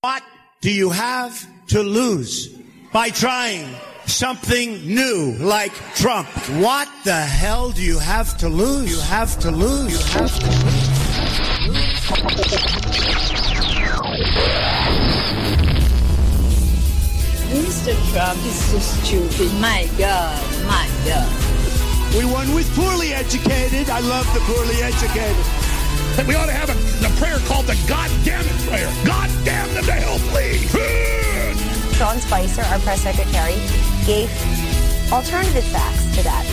What do you have to lose by trying something new like Trump? What the hell do you have to lose? You have to lose. You have to lose. Mr. Trump is so stupid. My God, my God. We won with poorly educated. I love the poorly educated. We ought to have a prayer called the God damn it prayer. God damn them to hell, please. Sean Spicer, our press secretary, gave alternative facts to that.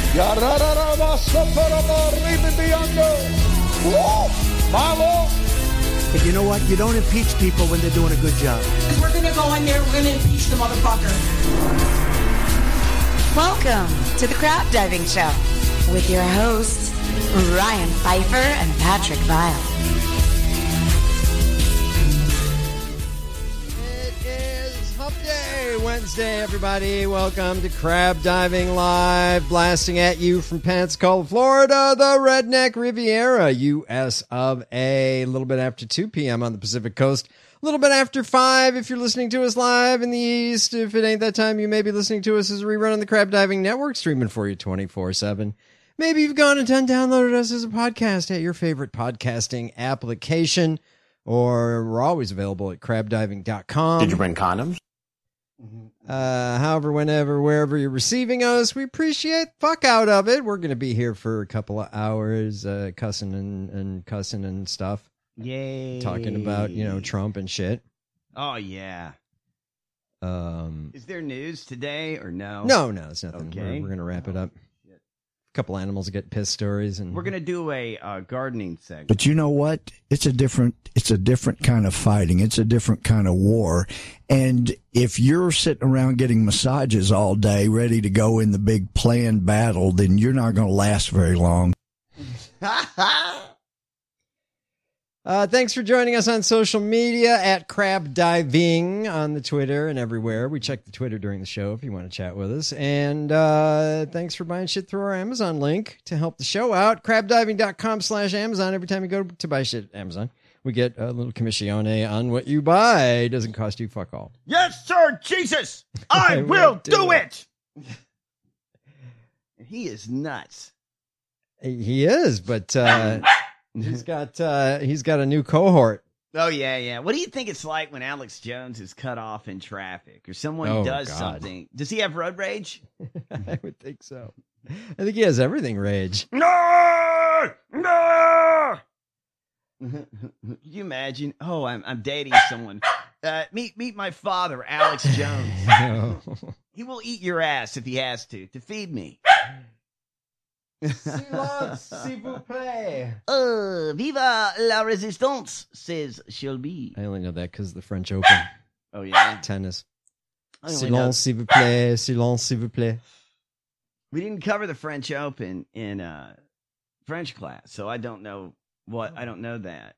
But you know what? You don't impeach people when they're doing a good job. We're going to go in there, we're going to impeach the motherfucker. Welcome to the Crab Diving Show with your hosts, Ryan Pfeiffer and Patrick Vile. It is Hump Day Wednesday, everybody. Welcome to Crab Diving Live, blasting at you from Pensacola, Florida, the Redneck Riviera, U.S. of A. A little bit after 2 p.m. on the Pacific Coast. A little bit after 5 if you're listening to us live in the East. If it ain't that time, you may be listening to us as a rerun on the Crab Diving Network, streaming for you 24/7. Maybe you've gone and downloaded us as a podcast at your favorite podcasting application, or we're always available at crabdiving.com. Did you bring condoms? However, whenever, wherever you're receiving us, we appreciate the fuck out of it. We're going to be here for a couple of hours, cussing and stuff. Yay. Talking about, Trump and shit. Oh, yeah. Is there news today or no? No, it's nothing. Okay. We're going to wrap it up. A couple animals get pissed stories, and we're going to do a gardening segment. But you know what? It's a different kind of fighting. It's a different kind of war. And if you're sitting around getting massages all day, ready to go in the big planned battle, then you're not going to last very long. Thanks for joining us on social media at Crab Diving on the Twitter and everywhere. We check the Twitter during the show if you want to chat with us. And thanks for buying shit through our Amazon link to help the show out. Crabdiving.com/Amazon. Every time you go to buy shit at Amazon, we get a little commissione on what you buy. It doesn't cost you fuck all. Yes, sir, Jesus! I will do it! He is nuts. He is, but... He's got a new cohort. Oh, yeah. What do you think it's like when Alex Jones is cut off in traffic or someone does something? Does he have road rage? I would think so. I think he has everything rage. No! Can you imagine? Oh, I'm dating someone. Meet my father, Alex Jones. No. He will eat your ass if he has to feed me. Silence, s'il vous plaît. Viva la résistance, says Shelby. I only know that because of the French Open. Oh, yeah? Tennis. Silence, s'il vous plaît. Silence, s'il vous plaît. We didn't cover the French Open in French class, so I don't know that.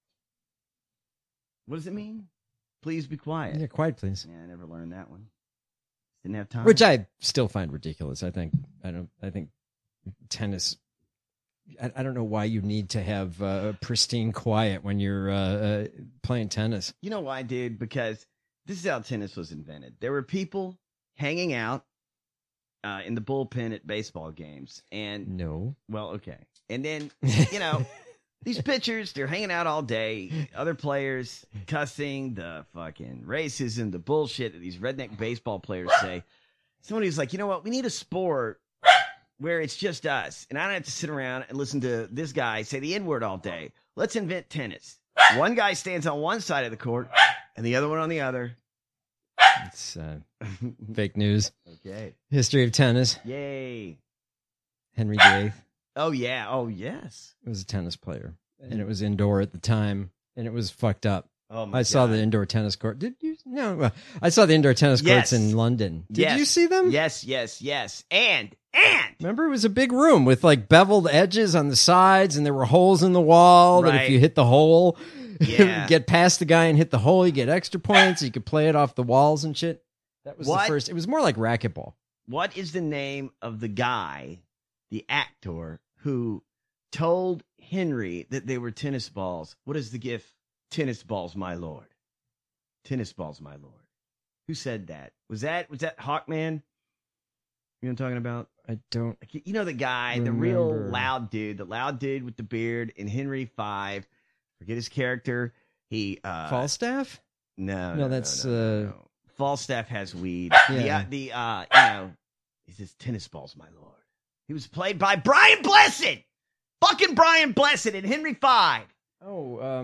What does it mean? Please be quiet. Yeah, quiet, please. Yeah, I never learned that one. Didn't have time. Which I still find ridiculous. I think tennis, I don't know why you need to have pristine quiet when you're playing tennis. You know why, dude? Because this is how tennis was invented. There were people hanging out in the bullpen at baseball games. And no. Well, okay. And then, these pitchers, they're hanging out all day. Other players cussing, the fucking racism, the bullshit that these redneck baseball players say. Somebody's like, you know what? We need a sport where it's just us, and I don't have to sit around and listen to this guy say the N-word all day. Let's invent tennis. One guy stands on one side of the court, and the other one on the other. It's fake news. Okay. History of tennis. Yay. Henry VIII. Oh, yeah. Oh, yes. Was a tennis player, and it was indoor at the time, and it was fucked up. Oh my I saw God. the indoor tennis court. Did you? No. I saw the indoor tennis courts in London. Did you see them? Yes. And remember, it was a big room with like beveled edges on the sides, and there were holes in the wall that if you hit the hole, you would get past the guy and hit the hole, you get extra points. You could play it off the walls and shit. That was the first. It was more like racquetball. What is the name of the guy, the actor, who told Henry that they were tennis balls? What is the gift? Tennis balls, my lord. Tennis balls, my lord. Who said that? Was that Hawkman? You know what I'm talking about? I don't. You know the guy, remember. the real loud dude with the beard in Henry V. Forget his character. He Falstaff? No, that's no. Falstaff has weed. Yeah. He says tennis balls, my lord. He was played by Brian Blessed. Fucking Brian Blessed in Henry V. Oh,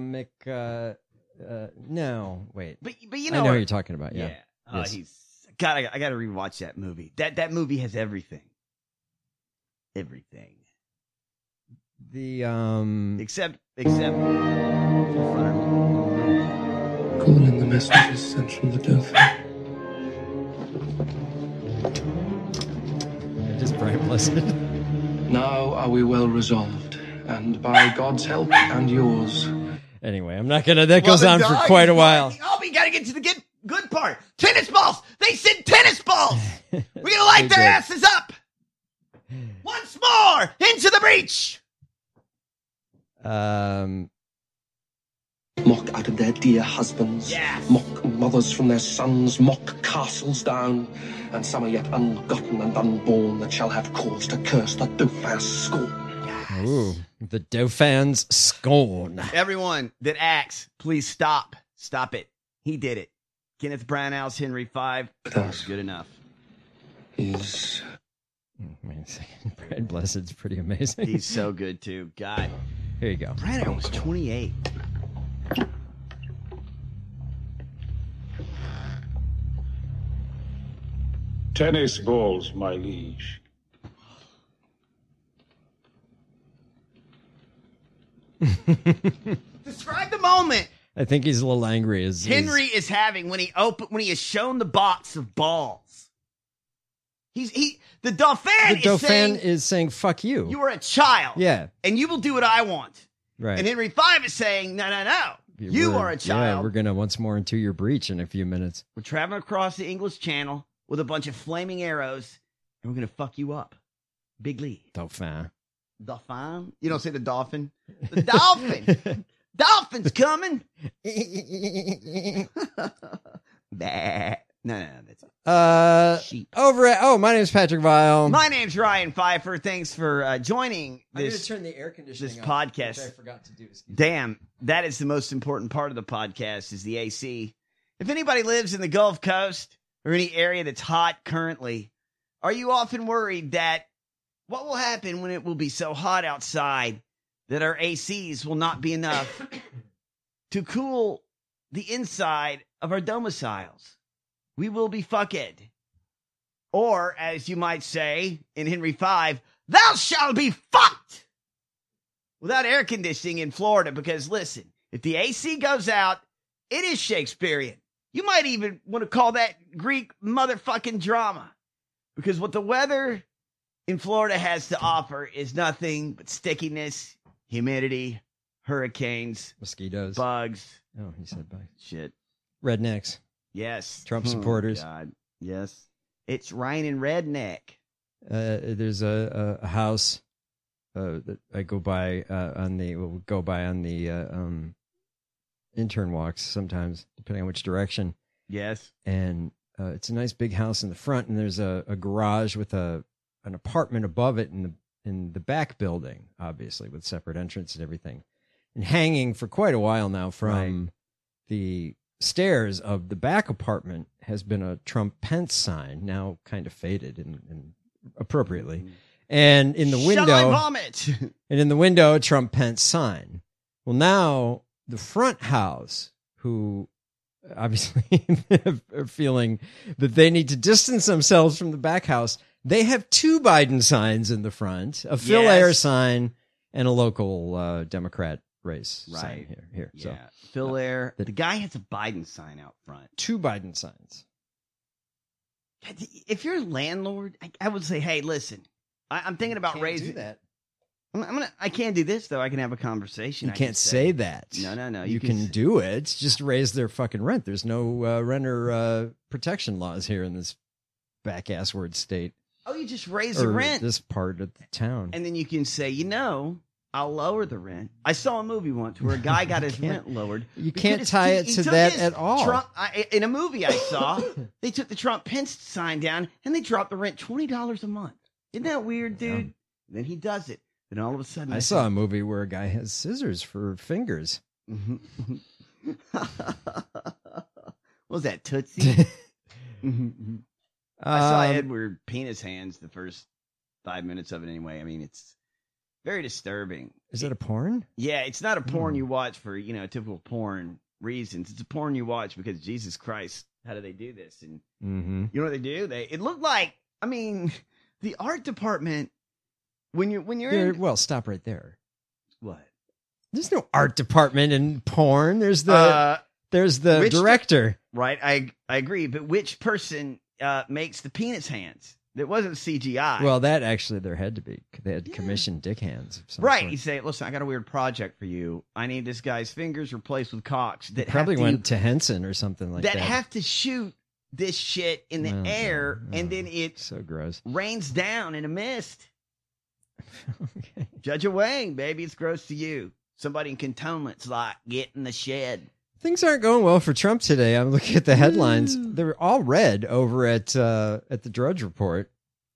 no, wait. But you know, I know what you're talking about. Yeah. Yes. I gotta rewatch that movie. That movie has everything. Everything. Except Calling the messages sent from the Dauphin. It is Brian Blessed. Now are we well resolved, and by God's help and yours. Anyway, I'm not gonna. That goes on for quite a while. Oh, we gotta get to the good part. Tennis balls. They said tennis balls. We're gonna light their asses up. Once more into the breach. Mock out of their dear husbands, yes. Mock mothers from their sons, mock castles down, and some are yet ungotten and unborn that shall have cause to curse the Dauphin's scorn. Yes. Ooh, the Dauphin's scorn. Everyone that acts, please stop. Stop it. He did it. Kenneth Branagh's Henry V. That's good enough. He's... Wait a second. Brian Blessed's pretty amazing. He's so good, too. God. Here you go. Branagh was 28. Tennis balls, my liege. Describe the moment I think he's a little angry. Henry is having when he is shown the box of balls. The Dauphin is saying fuck you. You are a child. Yeah. And you will do what I want. Right. And Henry V is saying, no. You are a child. Yeah, we're going to once more into your breach in a few minutes. We're traveling across the English Channel with a bunch of flaming arrows, and we're going to fuck you up. Big Lee. Dauphin. Dauphin? You don't say the dolphin? The dolphin. Dolphin's coming. Bah. No, that's sheep. My name is Patrick Vile. My name's Ryan Pfeiffer. Thanks for joining this. I'm going to turn the air conditioning this off, podcast. which I forgot to do. Damn, that is the most important part of the podcast is the AC. If anybody lives in the Gulf Coast or any area that's hot currently, are you often worried that what will happen when it will be so hot outside that our ACs will not be enough to cool the inside of our domiciles? We will be fucked. Or, as you might say in Henry V, thou shalt be fucked without air conditioning in Florida. Because, listen, if the AC goes out, it is Shakespearean. You might even want to call that Greek motherfucking drama. Because what the weather in Florida has to offer is nothing but stickiness, humidity, hurricanes, mosquitoes, bugs. Oh, he said bugs. Shit. Rednecks. Yes. Trump supporters. God. Yes. It's raining redneck. There's a house that I go by on the intern walks sometimes, depending on which direction. Yes. And it's a nice big house in the front, and there's a garage with an apartment above it in the back building, obviously with separate entrance and everything. And hanging for quite a while now from the stairs of the back apartment has been a Trump-Pence sign, now kind of faded and appropriately. And in the window, shall I vomit? And in the window, a Trump-Pence sign. Well, now the front house, who obviously are feeling that they need to distance themselves from the back house, they have two Biden signs in the front, a Phil Ayer sign and a local Democrat race sign here. Yeah. So Phil Ayer. The guy has a Biden sign out front. Two Biden signs. If you're a landlord, I would say, hey, listen, I'm thinking about raising that. I can't do this, though. I can have a conversation. You can't say that. No. You can do it. Just raise their fucking rent. There's no renter protection laws here in this back-ass word state. Oh, you just raise the rent. This part of the town. And then you can say, I'll lower the rent. I saw a movie once where a guy got his rent lowered. You can't tie it to that at all. In a movie I saw, they took the Trump Pence sign down and they dropped the rent $20 a month. Isn't that weird, dude? Yeah. Then he does it. Then all of a sudden, I saw a movie where a guy has scissors for fingers. What was that, Tootsie? I saw Edward Penis Hands the first 5 minutes of it anyway. I mean, it's very disturbing. Is that a porn? Yeah, it's not a porn you watch for, typical porn reasons. It's a porn you watch because, Jesus Christ, how do they do this? And you know what they do? It looked like, I mean, the art department, when you're in... Well, stop right there. What? There's no art department in porn. There's the director. Right, I agree. But which person makes the penis hands? It wasn't CGI. Well, that actually there had to be. They had commissioned dick hands. Right. Sort. You say, listen, I got a weird project for you. I need this guy's fingers replaced with cocks. That probably went to Henson or something like that. That have to shoot this shit in the air, and then it so gross rains down in a mist. Okay. Judge Wayne, baby, it's gross to you. Somebody in cantonment's like, get in the shed. Things aren't going well for Trump today. I'm looking at the headlines. They're all red over at the Drudge Report.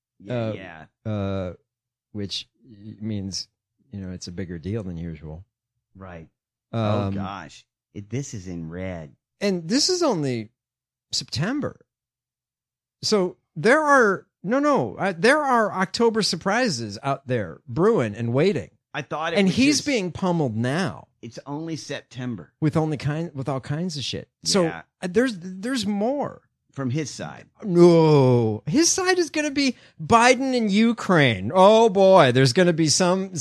Which means, it's a bigger deal than usual. Right. Oh, gosh. This is in red. And this is only September. So there are October surprises out there brewing and waiting. I thought he's being pummeled now. It's only September. With all kinds of shit. So there's more. From his side. No. His side is going to be Biden and Ukraine. Oh boy, there's going to be some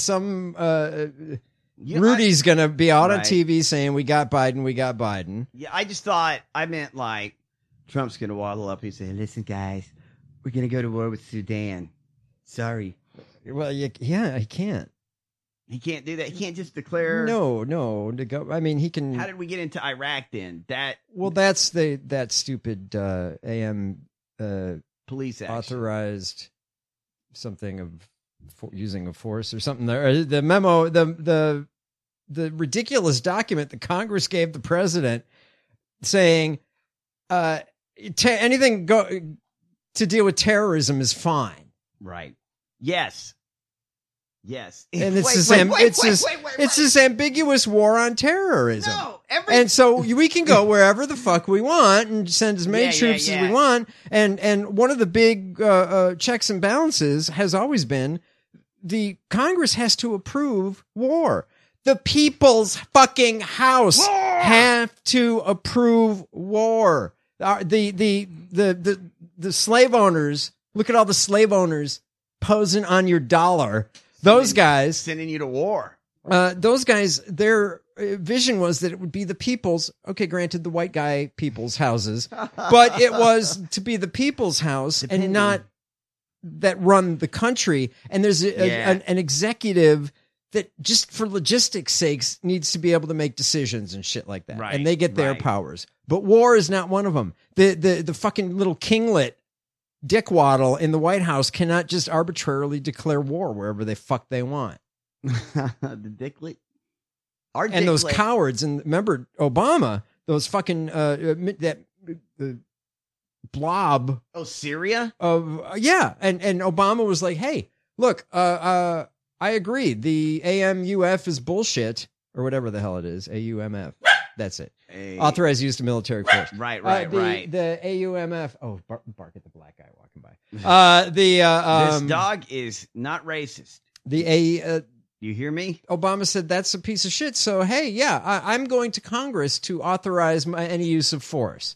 Rudy's going to be out on TV saying we got Biden. Yeah, I meant like Trump's going to waddle up and say, "Listen guys, we're going to go to war with Sudan. Sorry." Well, he can't. He can't do that. He can't just declare. No. To go. I mean, he can. How did we get into Iraq then? That's that stupid AM police action. Authorized something of using of force or something. There, the memo, the ridiculous document that Congress gave the president saying anything to deal with terrorism is fine. Right. Yes. And it's this ambiguous war on terrorism. No, and so we can go wherever the fuck we want and send as many troops as we want. And one of the big checks and balances has always been the Congress has to approve war. The people's fucking house have to approve war. The slave owners, look at all the slave owners posing on your dollar. Those guys sending you to war. Those guys, their vision was that it would be the people's. Okay, granted, the white guy people's houses, but it was to be the people's house and not that run the country. And there's an executive that just for logistics' sakes needs to be able to make decisions and shit like that, and they get their powers. But war is not one of them. The fucking little kinglet dickwaddle in the White House cannot just arbitrarily declare war wherever they fuck they want. The dicklet. And those cowards, and remember Obama, those fucking that blob. Oh, Syria? And Obama was like, hey, look, I agree. The AMUF is bullshit, or whatever the hell it is. AUMF. That's it. Authorized use of military force. Right. The AUMF. Oh, bark at the black guy walking by. This dog is not racist. You hear me? Obama said that's a piece of shit. So, hey, I'm going to Congress to authorize any use of force.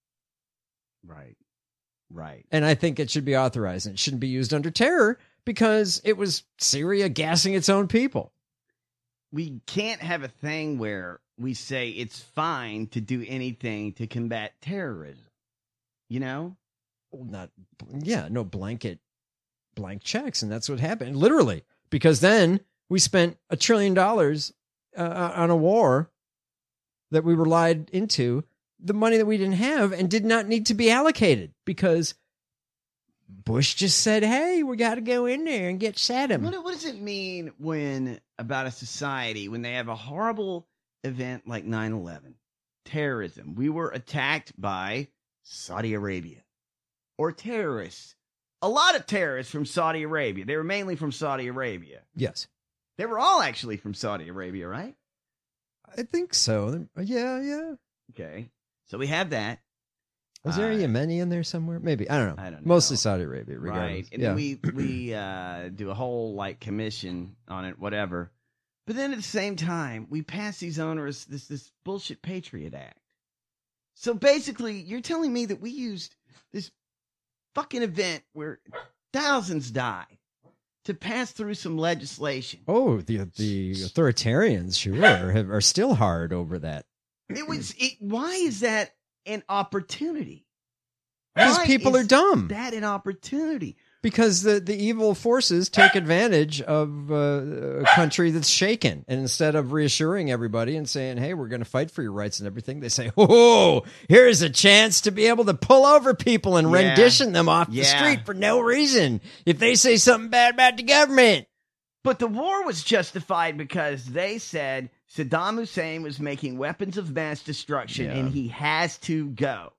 Right. And I think it should be authorized. And it shouldn't be used under terror because it was Syria gassing its own people. We can't have a thing where we say it's fine to do anything to combat terrorism. You know? No blank checks. And that's what happened. Literally. Because then we spent $1 trillion on a war that we relied into, the money that we didn't have and did not need to be allocated because Bush just said, hey, we got to go in there and get Saddam. What does it mean when about a society when they have a horrible event like 9/11, terrorism? We were attacked by Saudi Arabia or terrorists. A lot of terrorists from Saudi Arabia. They were mainly from Saudi Arabia. Yes. They were all actually from Saudi Arabia, right? I think so. Yeah. Okay. So we have that. Was there a Yemeni in there somewhere? Maybe. I don't know. Mostly Saudi Arabia, regardless. Right. And then we do a whole like commission on it, whatever. But then at the same time, we pass these onerous, this bullshit Patriot Act. So basically, you're telling me that we used this fucking event where thousands die to pass through some legislation. Oh, the authoritarians, sure, are still hard over that. Why is that an opportunity? Because people are dumb. That an opportunity. Because the evil forces take advantage of a country that's shaken. And instead of reassuring everybody and saying, hey, we're going to fight for your rights and everything, they say, oh, here's a chance to be able to pull over people and rendition them off the street for no reason if they say something bad about the government. But the war was justified because they said Saddam Hussein was making weapons of mass destruction and he has to go.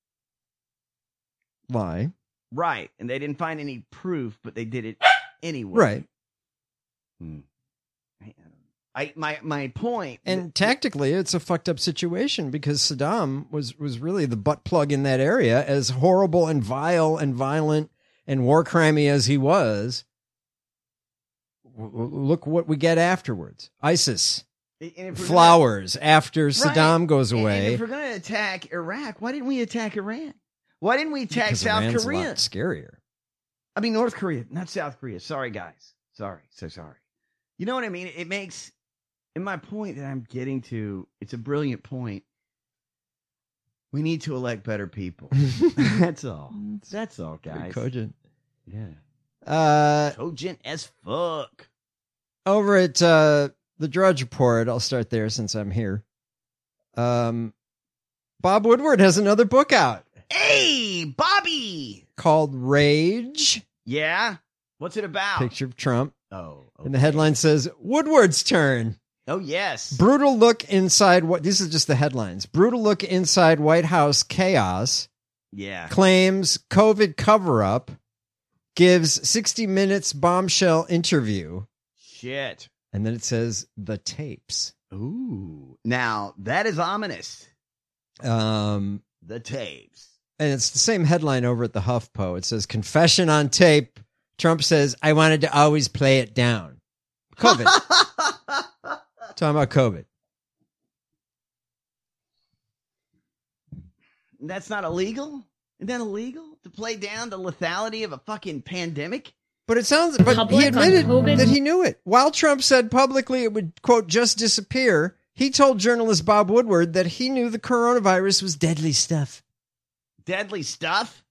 Why? Right. And they didn't find any proof, but they did it anyway. Right. My point. And tactically, it's a fucked up situation because Saddam was really the butt plug in that area, as horrible and vile and violent and war crimey as he was. Look what we get afterwards. ISIS. Flowers after Saddam goes away. And if we're going to attack Iraq, why didn't we attack Iran? Why didn't we attack South Iran's Korea? A lot scarier. I mean, North Korea, not South Korea. Sorry, guys. Sorry. So sorry. You know what I mean? It makes, and my point that I'm getting to, it's a brilliant point. We need to elect better people. That's all. That's all, guys. Cogent. Yeah. Cogent as fuck. Over at the Drudge Report, I'll start there since I'm here. Bob Woodward has another book out. Hey, Bobby! Called Rage. Yeah? What's it about? Picture of Trump. Oh. Okay. And the headline says, Woodward's turn. Oh, yes. Brutal look inside what? This is just the headlines. Brutal look inside White House chaos. Yeah. Claims COVID cover-up. Gives 60 Minutes bombshell interview. Shit. And then it says, the tapes. Ooh. Now, that is ominous. The tapes. And it's the same headline over at the HuffPo. It says, confession on tape. Trump says, I wanted to always play it down. COVID. Talking about COVID. That's not illegal? Isn't that illegal? To play down the lethality of a fucking pandemic? But it sounds, but he admitted that he knew it. While Trump said publicly it would, quote, just disappear, he told journalist Bob Woodward that he knew the coronavirus was deadly stuff. Deadly stuff?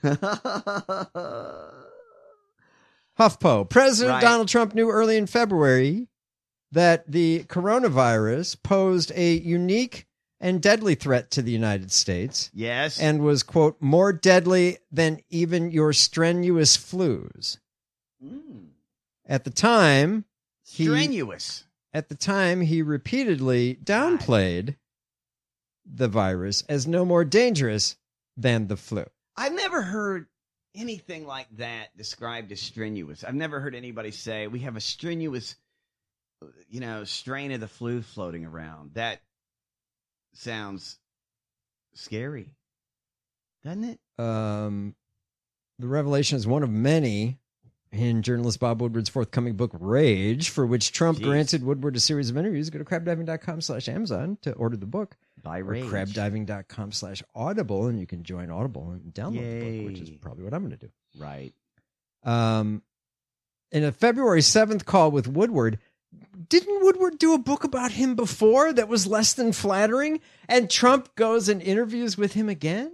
HuffPo. President Donald Trump knew early in February that the coronavirus posed a unique and deadly threat to the United States. Yes. And was, quote, more deadly than even your strenuous flus. At the time, he repeatedly downplayed the virus as no more dangerous than the flu. I've never heard anything like that described as strenuous. I've never heard anybody say we have a strenuous, strain of the flu floating around. That sounds scary, doesn't it? The revelation is one of many in journalist Bob Woodward's forthcoming book, Rage, for which Trump granted Woodward a series of interviews. Go to crabdiving.com/Amazon to order the book. By Rage. Or crabdiving.com/Audible, and you can join Audible and download the book, which is probably what I'm going to do. Right. In a February 7th call with Woodward, didn't Woodward do a book about him before that was less than flattering? And Trump goes and interviews with him again?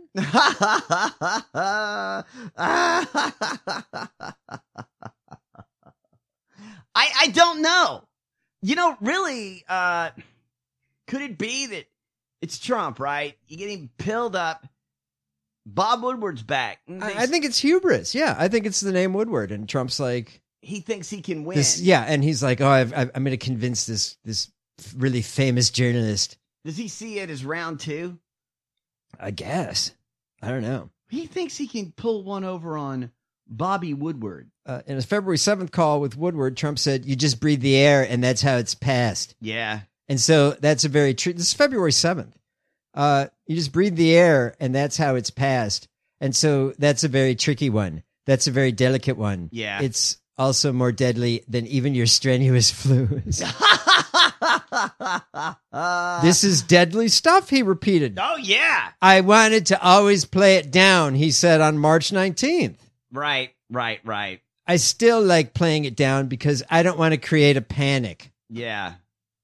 I don't know. Really, could it be that it's Trump, right? You get him pilled up Bob Woodward's back. I think it's hubris. Yeah, I think it's the name Woodward, and Trump's like, he thinks he can win. And he's like, I'm going to convince this really famous journalist. Does he see it as round two? I guess. I don't know. He thinks he can pull one over on Bobby Woodward. In his February 7th call with Woodward, Trump said, "You just breathe the air, and that's how it's passed." Yeah. And so that's a very true. This is February 7th. You just breathe the air, and that's how it's passed. And so that's a very tricky one. That's a very delicate one. Yeah. It's also more deadly than even your strenuous flus. This is deadly stuff, he repeated. Oh, yeah. I wanted to always play it down, he said on March 19th. Right. I still like playing it down because I don't want to create a panic. Yeah.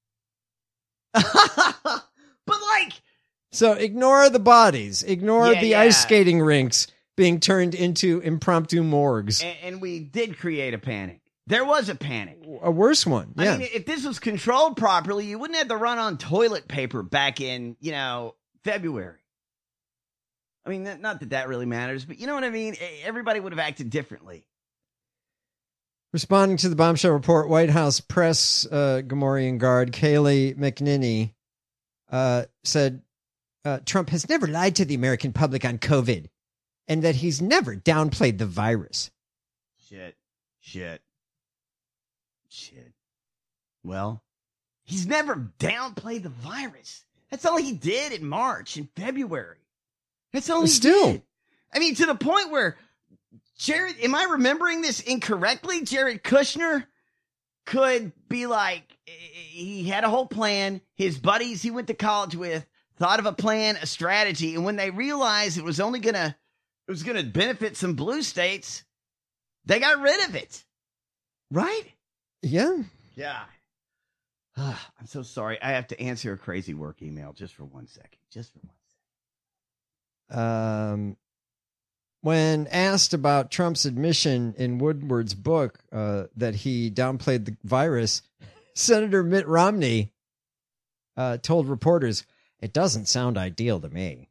But like... So ignore the bodies. Ignore the ice skating rinks being turned into impromptu morgues. And we did create a panic. There was a panic. A worse one. Yeah. I mean, if this was controlled properly, you wouldn't have to run on toilet paper back in, February. I mean, not that really matters, but you know what I mean? Everybody would have acted differently. Responding to the bombshell report, White House press Gamorrean guard Kayleigh McEnany said Trump has never lied to the American public on COVID and that he's never downplayed the virus. Shit. Well, he's never downplayed the virus. That's all he did in March and February. That's all he did. I mean, to the point where Jared, am I remembering this incorrectly? Jared Kushner could be like, he had a whole plan. His buddies he went to college with thought of a plan, a strategy. And when they realized it was only going to benefit some blue states, they got rid of it. Right? Yeah. Yeah. I'm so sorry. I have to answer a crazy work email just for 1 second. When asked about Trump's admission in Woodward's book that he downplayed the virus, Senator Mitt Romney told reporters, "It doesn't sound ideal to me."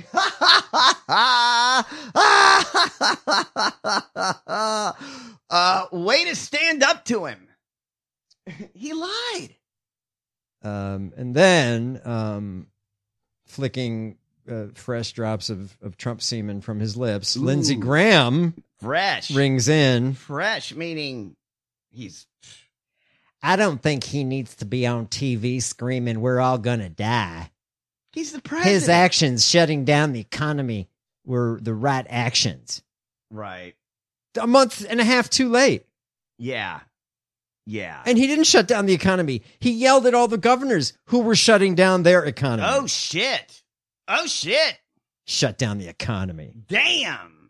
Way to stand up to him. He lied. And then flicking fresh drops of Trump semen from his lips, Lindsey Graham fresh rings in. Fresh, meaning he's... I don't think he needs to be on TV screaming, "We're all gonna die." He's the president. His actions shutting down the economy were the right actions. Right. A month and a half too late. Yeah. And he didn't shut down the economy. He yelled at all the governors who were shutting down their economy. Oh, shit. Shut down the economy. Damn.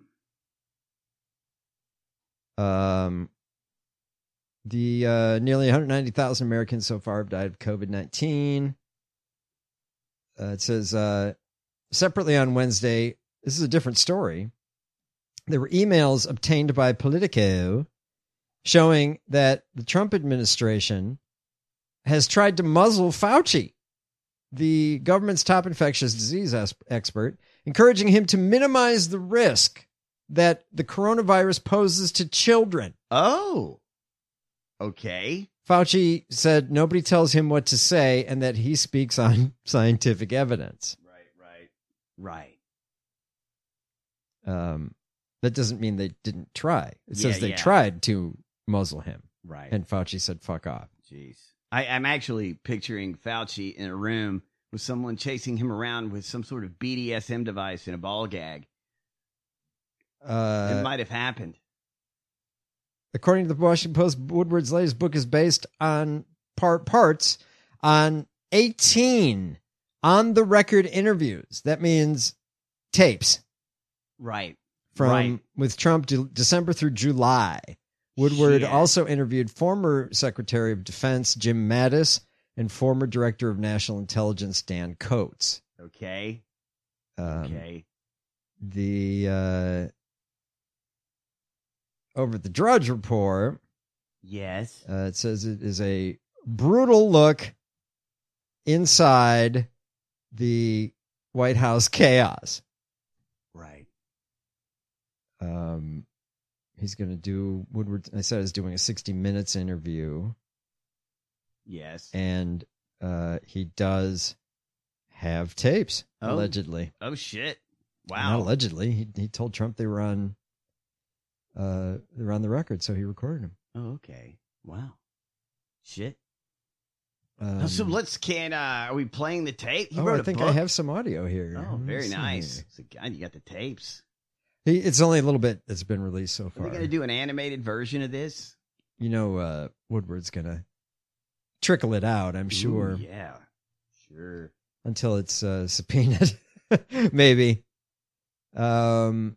The nearly 190,000 Americans so far have died of COVID-19. It says, separately on Wednesday, this is a different story. There were emails obtained by Politico showing that the Trump administration has tried to muzzle Fauci, the government's top infectious disease expert, encouraging him to minimize the risk that the coronavirus poses to children. Oh, okay. Fauci said nobody tells him what to say and that he speaks on scientific evidence. Right. That doesn't mean they didn't try. It says they tried to muzzle him. Right. And Fauci said, "Fuck off." Jeez. I'm actually picturing Fauci in a room with someone chasing him around with some sort of BDSM device and a ball gag. It might have happened. According to the Washington Post, Woodward's latest book is based on parts on 18 on-the-record interviews. That means tapes. Right. With Trump December through July. Woodward also interviewed former Secretary of Defense Jim Mattis and former Director of National Intelligence Dan Coates. Okay. Over the Drudge Report. Yes. It says it is a brutal look inside the White House chaos. Right. He's going to do Woodward. I said I was doing a 60 Minutes interview. Yes. And he does have tapes, allegedly. Oh, shit. Wow. Not allegedly. He told Trump they were on the record, so he recorded them. Oh, okay. Wow. Shit. So are we playing the tape? I think I have some audio here. Oh, very nice. So, God, you got the tapes. It's only a little bit that's been released so far. Are we going to do an animated version of this? Woodward's going to trickle it out, I'm sure. Ooh, yeah, sure. Until it's subpoenaed, maybe. The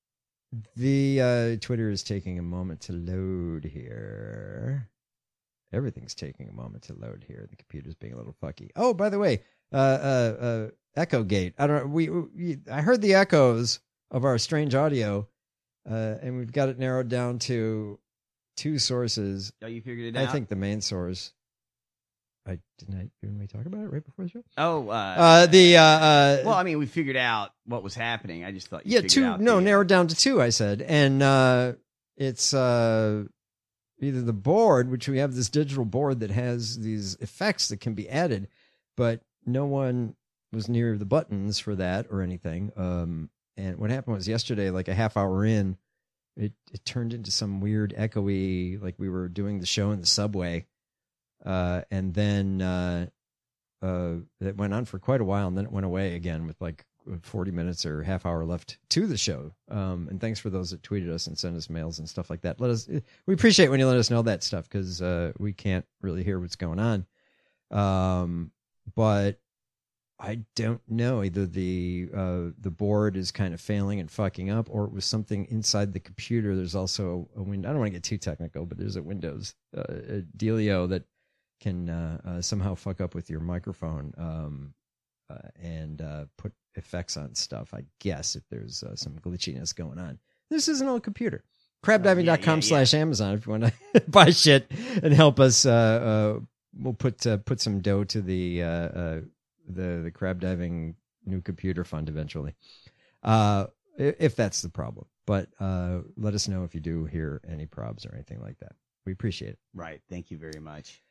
Twitter is taking a moment to load here. Everything's taking a moment to load here. The computer's being a little fucky. Oh, by the way, Echo Gate. I don't know. I heard the echoes of our strange audio, and we've got it narrowed down to 2 sources. Oh, you figured it out? I think the main source. Didn't we talk about it right before the show? Oh, well, I mean, we figured out what was happening. I just thought you figured out. Narrowed down to 2, I said. And it's either the board, which we have this digital board that has these effects that can be added, but no one was near the buttons for that or anything. And what happened was yesterday, like a half hour in, it turned into some weird echoey, like we were doing the show in the subway. And then it went on for quite a while, and then it went away again with like 40 minutes or half hour left to the show. And thanks for those that tweeted us and sent us mails and stuff like that. We appreciate when you let us know that stuff, because we can't really hear what's going on. But I don't know, either the board is kind of failing and fucking up, or it was something inside the computer. There's also a window. I don't want to get too technical, but there's a Windows dealio that can somehow fuck up with your microphone and put effects on stuff, I guess, if there's some glitchiness going on. This is an old computer. Crabdiving.com/Amazon if you want to buy shit and help us. We'll put some dough to the crab diving new computer fund eventually, if that's the problem. But let us know if you do hear any probs or anything like that. We appreciate it. Right. Thank you very much.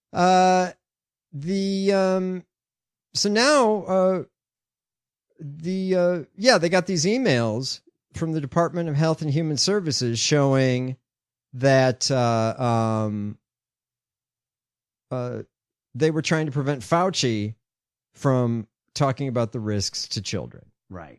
So now they got these emails from the Department of Health and Human Services showing that they were trying to prevent Fauci from talking about the risks to children. Right.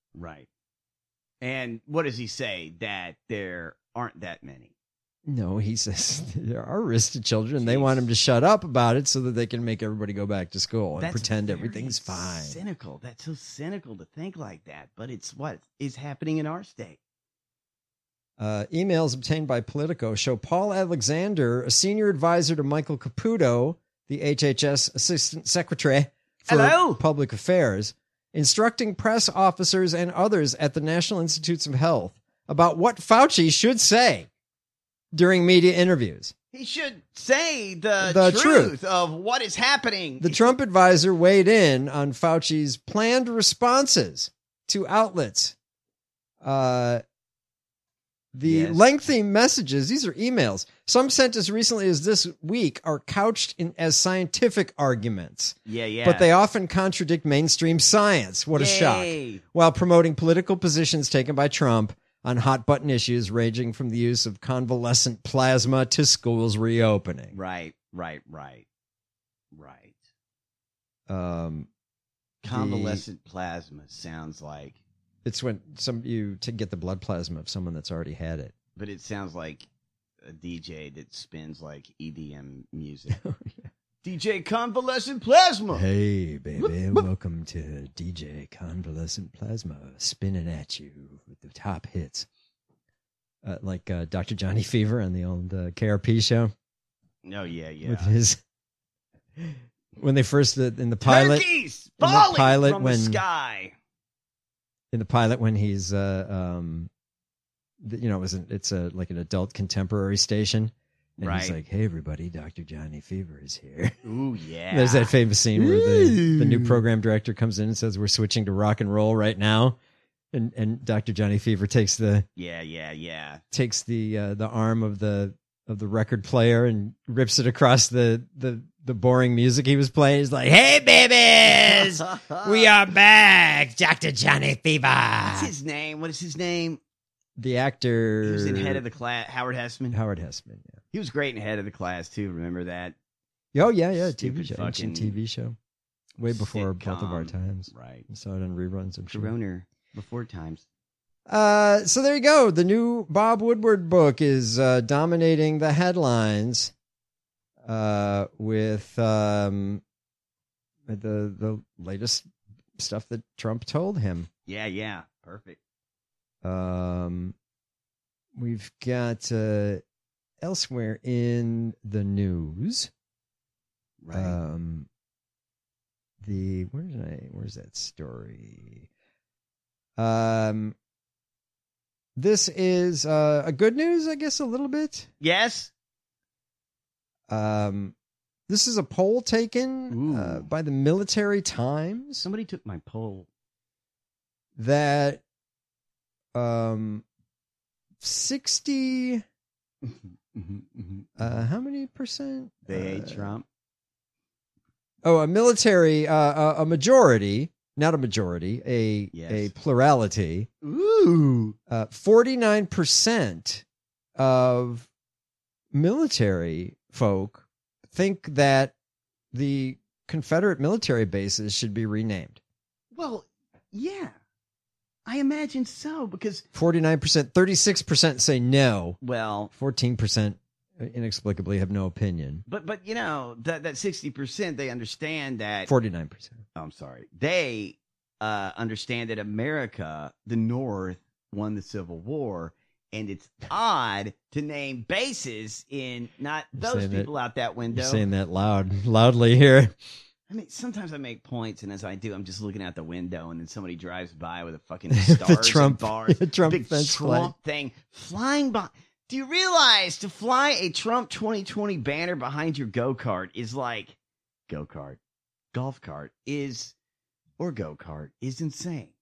And what does he say? That there aren't that many. No, he says there are risks to children. Jeez. They want him to shut up about it so that they can make everybody go back to school and pretend everything's fine. Cynical. That's so cynical to think like that. But it's what is happening in our state. Emails obtained by Politico show Paul Alexander, a senior advisor to Michael Caputo, the HHS Assistant Secretary for Public Affairs, instructing press officers and others at the National Institutes of Health about what Fauci should say during media interviews. He should say the truth of what is happening. The Trump advisor weighed in on Fauci's planned responses to outlets. Lengthy messages, these are emails, some sent as recently as this week, are couched as scientific arguments. Yeah. But they often contradict mainstream science. What a shock. While promoting political positions taken by Trump on hot-button issues ranging from the use of convalescent plasma to schools reopening. Right. Convalescent plasma sounds like... It's when you get the blood plasma of someone that's already had it. But it sounds like a DJ that spins like EDM music. DJ Convalescent Plasma. Hey, baby, welcome to DJ Convalescent Plasma, spinning at you with the top hits. Like Dr. Johnny Fever on the old KRP show. Oh, yeah. With his... When they first, in the pilot... Turkeys falling from the sky. In the pilot, when he's, it's like an adult contemporary station. And he's like, hey, everybody, Dr. Johnny Fever is here. Ooh, yeah. There's that famous scene where the new program director comes in and says, we're switching to rock and roll right now. And Dr. Johnny Fever takes the arm of the record player and rips it across the boring music he was playing. He's like, "Hey, babies, we are back, Dr. Johnny Fever." What's his name? What is his name? The actor. He was in Head of the Class. Howard Hessman. Howard Hessman. Yeah. He was great in Head of the Class too. Remember that? Oh yeah. Stupid TV show. fucking TV show. Way before sitcom. both of our times. Right. I saw it on reruns. I'm sure. Corona before times. So there you go. The new Bob Woodward book is dominating the headlines with the latest stuff that Trump told him. Yeah. Perfect. We've got elsewhere in the news. Right. Where's that story? This is a good news, I guess, a little bit. Yes. This is a poll taken by the Military Times. Somebody took my poll. That 60 how many percent? They hate Trump. A majority, not a majority, a plurality. Ooh. 49% of military folk think that the Confederate military bases should be renamed. Well, yeah. I imagine so, because 49%, 36% say no. Well, 14% inexplicably have no opinion. But you know, that 60%, they understand that 49%. Oh, I'm sorry. They understand that America, the North, won the Civil War, and it's odd to name bases in not those people out that window. You're saying that loudly here. I mean, sometimes I make points, and as I do, I'm just looking out the window, and then somebody drives by with a fucking stars Trump, and bars, Trump big fence Trump flag thing flying by. Do you realize to fly a Trump 2020 banner behind your go-kart is like go-kart, golf cart is, or go-kart is insane.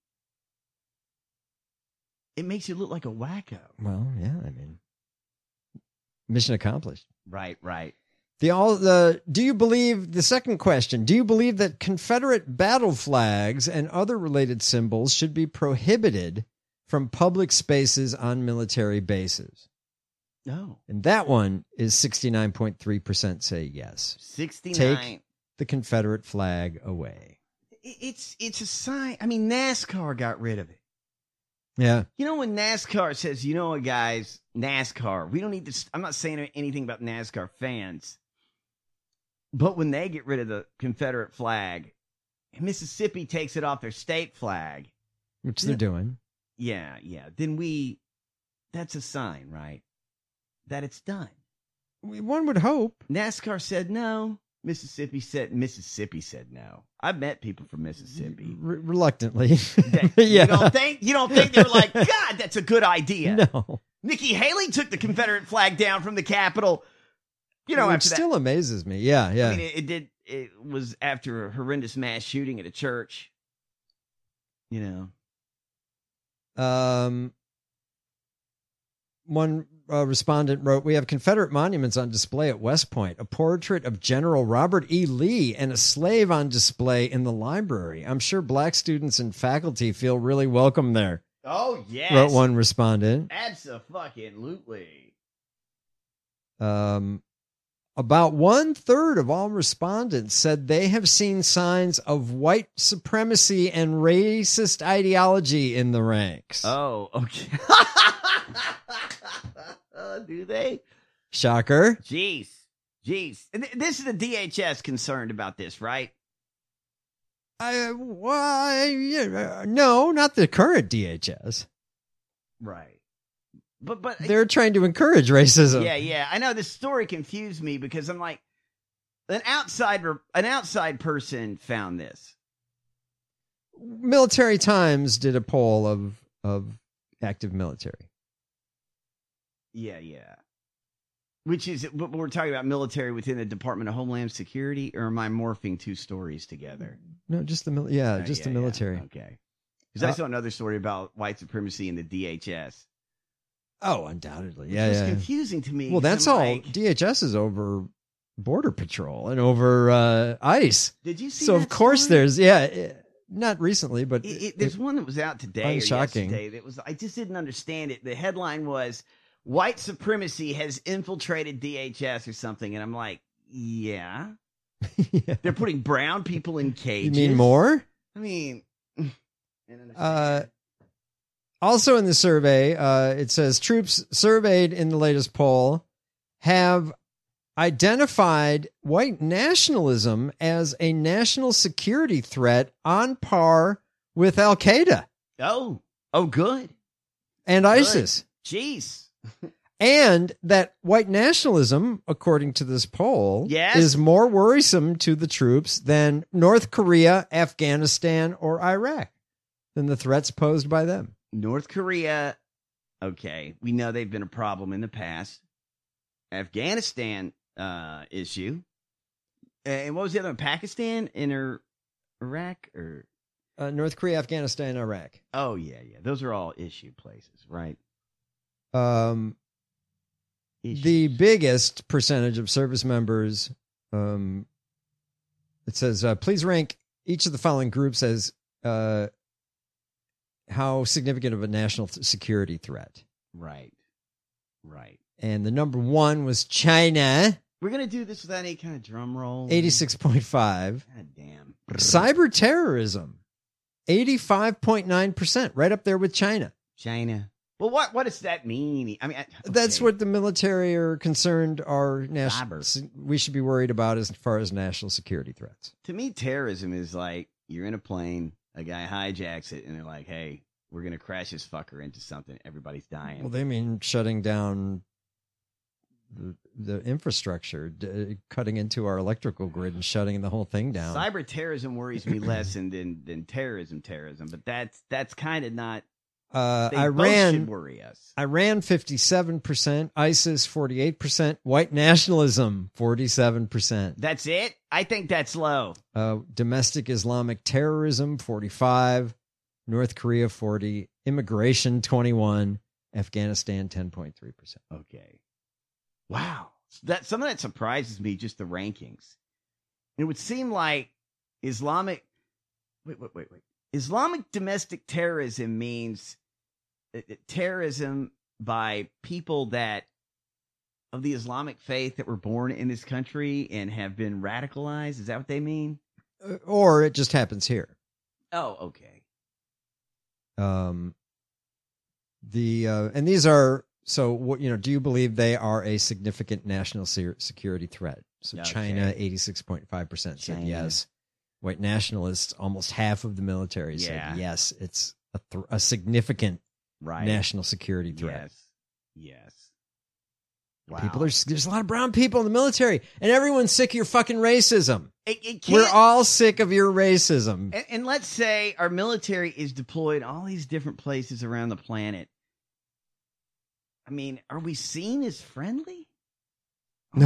It makes you look like a wacko. Well, yeah, I mean, mission accomplished. Right. Do you believe, the second question, do you believe that Confederate battle flags and other related symbols should be prohibited from public spaces on military bases? No. And that one is 69.3% say yes. 69. Take the Confederate flag away. It's a sign. I mean, NASCAR got rid of it. Yeah. You know, when NASCAR says, you know what, guys, NASCAR, we don't need to, I'm not saying anything about NASCAR fans, but when they get rid of the Confederate flag, and Mississippi takes it off their state flag, which they're doing. Yeah. Then that's a sign, right? That it's done. One would hope. NASCAR said no. Mississippi said no. I've met people from Mississippi. Reluctantly. Yeah. You don't think they were like, God, that's a good idea. No. Nikki Haley took the Confederate flag down from the Capitol. You know, which still amazes me. Yeah. I mean, it was after a horrendous mass shooting at a church. You know. One respondent wrote, "We have Confederate monuments on display at West Point, a portrait of General Robert E. Lee and a slave on display in the library. I'm sure black students and faculty feel really welcome there." Oh, yes. Wrote one respondent. Abso-fucking-lutely. About 1/3 of all respondents said they have seen signs of white supremacy and racist ideology in the ranks. Oh, okay. Do they? Shocker. Jeez. And this is the DHS concerned about this, right? No, not the current DHS. Right. But they're trying to encourage racism. Yeah. I know this story confused me because I'm like, an outside person found this. Military Times did a poll of active military. Yeah. Which is, we're talking about military within the Department of Homeland Security, or am I morphing two stories together? No, just the military. Okay. Because I saw another story about white supremacy in the DHS. Oh, undoubtedly. Which Yeah, was yeah. confusing to me. Well, that's I'm all. like, DHS is over Border Patrol and over ICE. Did you see So, that of course, story? there's, not recently, but there's one that was out today or Unshocking. yesterday that was, I just didn't understand it. The headline was, white supremacy has infiltrated DHS or something. And I'm like, yeah. Yeah. They're putting brown people in cages. You mean more? I mean, Also in the survey, it says troops surveyed in the latest poll have identified white nationalism as a national security threat on par with Al Qaeda oh, good. and ISIS. Jeez. And that white nationalism, according to this poll, Yes. is more worrisome to the troops than North Korea, Afghanistan, or Iraq, than the threats posed by them. North Korea, okay, we know they've been a problem in the past. Afghanistan issue. And what was the other one? Pakistan and Iraq? Or North Korea, Afghanistan, Iraq. Oh, yeah. Those are all issue places, right? The biggest percentage of service members, it says, please rank each of the following groups as how significant of a national security threat. Right. And the number one was China, We're going to do this without any kind of drum roll. 86.5. God damn. Cyber terrorism, 85.9%, right up there with China. Well, what does that mean? I mean, That's okay. what the military are concerned are we should be worried about as far as national security threats. To me, terrorism is like you're in a plane, a guy hijacks it, and they're like, hey, we're going to crash this fucker into something. Everybody's dying. Well, they mean shutting down the infrastructure, cutting into our electrical grid and shutting the whole thing down. Cyber terrorism worries me less than terrorism, but that's kind of not. Both should worry us. Iran 57%, ISIS 48%, white nationalism 47%. That's it? I think that's low. Domestic Islamic terrorism 45%, North Korea 40%, immigration 21%, Afghanistan 10.3%. Okay. Wow. Some of that surprises me, just the rankings. It would seem like Islamic domestic terrorism means terrorism by people that of the Islamic faith that were born in this country and have been radicalized. Is that what they mean? Or it just happens here. Oh, okay. And these are, so what, do you believe they are a significant national security threat? So Okay. China, 86.5% said yes. White nationalists, almost half of the military said yes. It's a significant national security threat. Yes. Wow. There's a lot of brown people in the military, and everyone's sick of your fucking racism. We're all sick of your racism. And let's say our military is deployed all these different places around the planet. I mean, are we seen as friendly? No.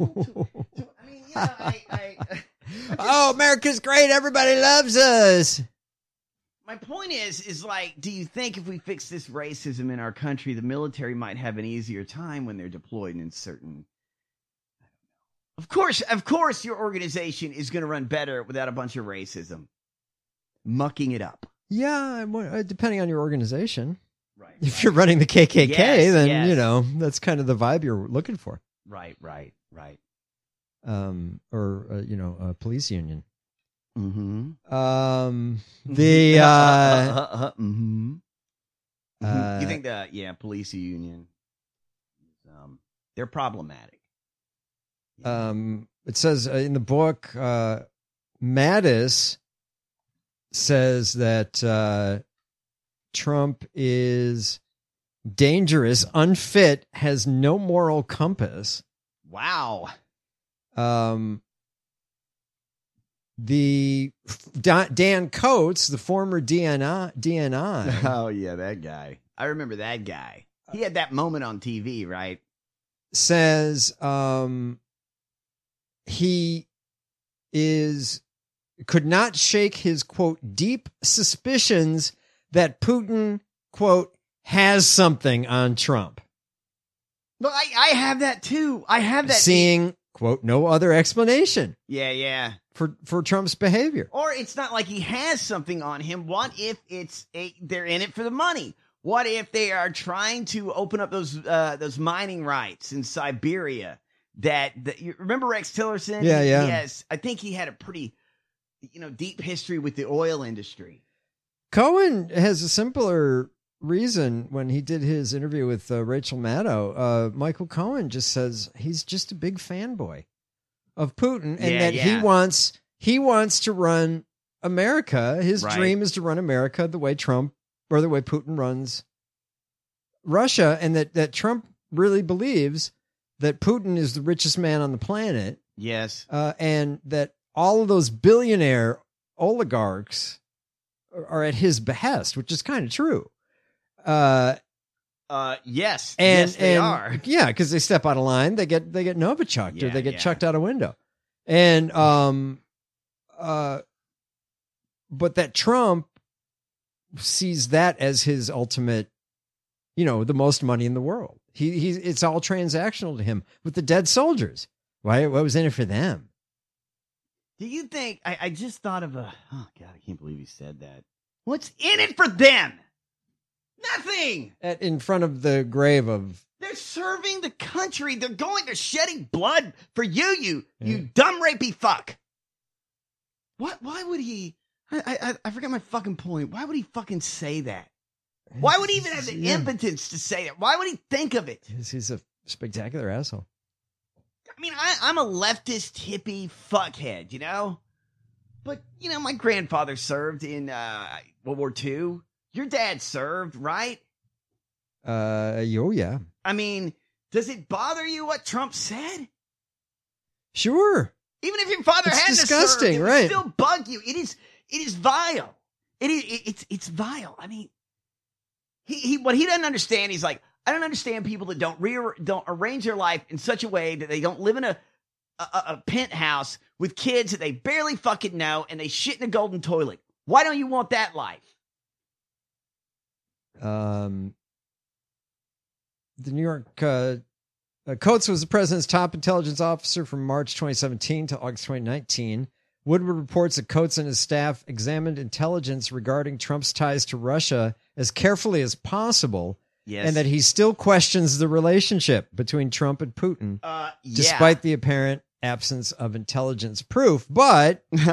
Oh, America's great. Everybody loves us. My point is like, do you think if we fix this racism in our country, the military might have an easier time when they're deployed in certain... Of course, your organization is going to run better without a bunch of racism mucking it up. Yeah, depending on your organization. Right. If you're running the KKK, Yes, then, yes. That's kind of the vibe you're looking for. Right. Or a police union. Mm-hmm. You think that, police union, they're problematic. It says in the book, Mattis says that Trump is dangerous, unfit, has no moral compass. Wow. The Dan Coates, the former DNI. Oh, yeah, that guy. I remember that guy. He had that moment on TV, right? Says he could not shake his, quote, deep suspicions that Putin, quote, has something on Trump. But I have that too. I have that. Seeing, quote, no other explanation. Yeah. For Trump's behavior. Or it's not like he has something on him. What if they're in it for the money? What if they are trying to open up those mining rights in Siberia? That you remember Rex Tillerson? Yeah. Yes, I think he had a pretty, deep history with the oil industry. Cohen has a simpler reason when he did his interview with Rachel Maddow. Michael Cohen just says he's just a big fanboy of Putin, and he wants to run America. His dream is to run America the way Trump or the way Putin runs Russia, and that Trump really believes that Putin is the richest man on the planet. Yes. And that all of those billionaire oligarchs are at his behest, which is kind of true. Yes. Yes, they are. Yeah, because they step out of line, they get Novichoked or they get chucked out a window. And but that Trump sees that as his ultimate, the most money in the world. It's all transactional to him with the dead soldiers. What was in it for them? Do you think I just thought of oh God, I can't believe he said that. What's in it for them? Nothing. In front of the grave of. They're serving the country. They're shedding blood for you dumb rapey fuck. Why would he? I forgot my fucking point. Why would he fucking say that? Why would he even have the impotence to say that? Why would he think of it? He's a spectacular asshole. I mean, I'm a leftist hippie fuckhead, But, my grandfather served in World War II. Your dad served, right? Yeah. I mean, does it bother you what Trump said? Sure. Even if your father had disgusting, served, it right? would still bug you. It is vile. It's vile. I mean, what he doesn't understand, he's like, I don't understand people that don't arrange their life in such a way that they don't live in a penthouse with kids that they barely fucking know and they shit in a golden toilet. Why don't you want that life? The New York Coates was the president's top intelligence officer from March 2017 to August 2019. Woodward reports that Coates and his staff examined intelligence regarding Trump's ties to Russia as carefully as possible, and that he still questions the relationship between Trump and Putin, despite the apparent absence of intelligence proof. But here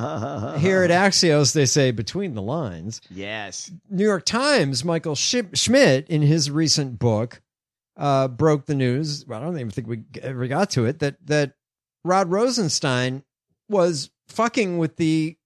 at Axios, they say between the lines. Yes. New York Times, Michael Schmidt, in his recent book, broke the news. Well, I don't even think we ever got to it, that Rod Rosenstein was fucking with the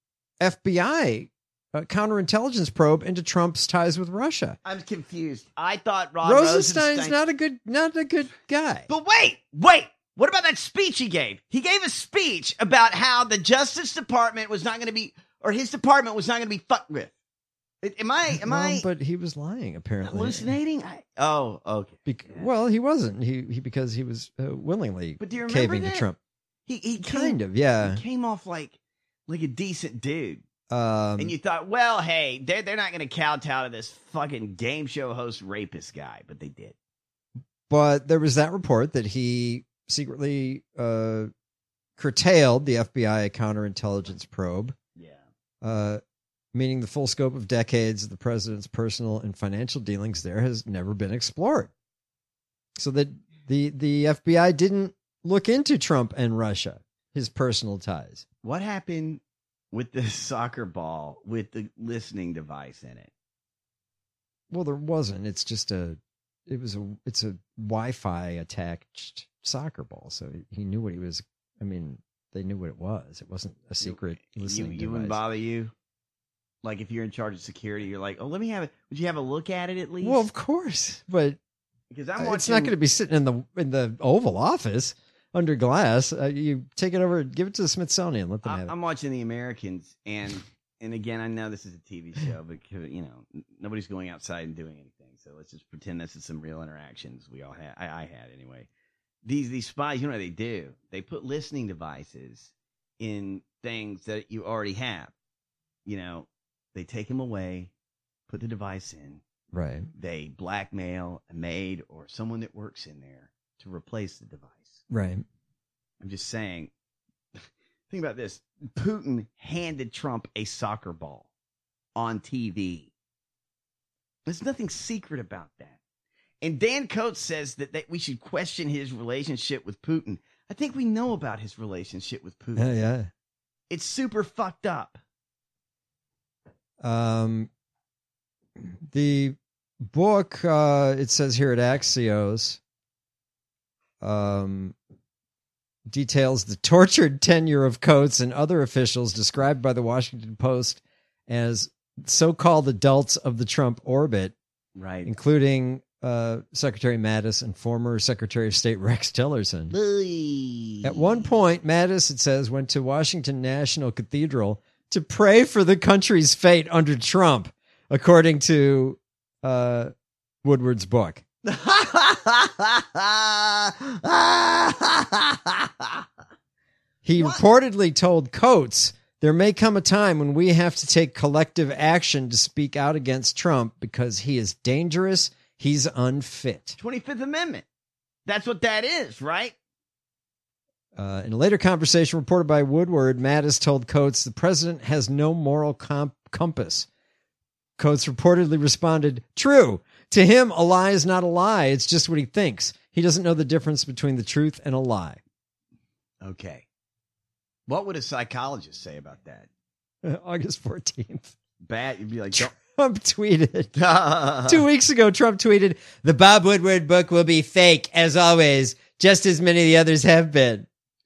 FBI counterintelligence probe into Trump's ties with Russia. I'm confused. I thought Rod Rosenstein's not a good guy. But wait. What about that speech he gave? He gave a speech about how the Justice Department was not going to be, or his department was not going to be fucked with. Am I? But he was lying, apparently. Hallucinating? Okay. Well, he wasn't. Because he was willingly caving to Trump. He kind of, yeah. He came off like a decent dude. And you thought, well, hey, they're not going to kowtow to this fucking game show host rapist guy, but they did. But there was that report that he secretly curtailed the FBI counterintelligence probe. Yeah. Meaning the full scope of decades of the president's personal and financial dealings there has never been explored. So that the FBI didn't look into Trump and Russia, his personal ties. What happened with the soccer ball with the listening device in it? Well, there wasn't. It's just it's a Wi-Fi attached soccer ball. So he knew what he was. I mean, they knew what it was. It wasn't a secret listening device. You wouldn't bother you? Like if you're in charge of security, you're like, oh, let me have it. Would you have a look at it at least? Well, of course, but because I'm watching, it's not going to be sitting in the Oval Office under glass. You take it over, give it to the Smithsonian, let them have it. I'm watching The Americans, and again, I know this is a TV show, but nobody's going outside and doing anything. So let's just pretend this is some real interactions we all had. I had anyway. These spies, you know what they do? They put listening devices in things that you already have. They take them away, put the device in. Right. They blackmail a maid or someone that works in there to replace the device. Right. I'm just saying, think about this. Putin handed Trump a soccer ball on TV. There's nothing secret about that. And Dan Coates says that we should question his relationship with Putin. I think we know about his relationship with Putin. Yeah. It's super fucked up. The book, it says here at Axios, details the tortured tenure of Coates and other officials described by the Washington Post as so-called adults of the Trump orbit, right? Including Secretary Mattis and former Secretary of State Rex Tillerson. At one point, Mattis, it says, went to Washington National Cathedral to pray for the country's fate under Trump, according to Woodward's book. He reportedly told Coates, there may come a time when we have to take collective action to speak out against Trump because he is dangerous. He's unfit. 25th Amendment. That's what that is, right? In a later conversation reported by Woodward, Mattis told Coates the president has no moral compass. Coates reportedly responded, true. To him, a lie is not a lie. It's just what he thinks. He doesn't know the difference between the truth and a lie. Okay. What would a psychologist say about that? August 14th. Bad. You'd be like, Trump tweeted 2 weeks ago. Trump tweeted, the Bob Woodward book will be fake, as always, just as many of the others have been.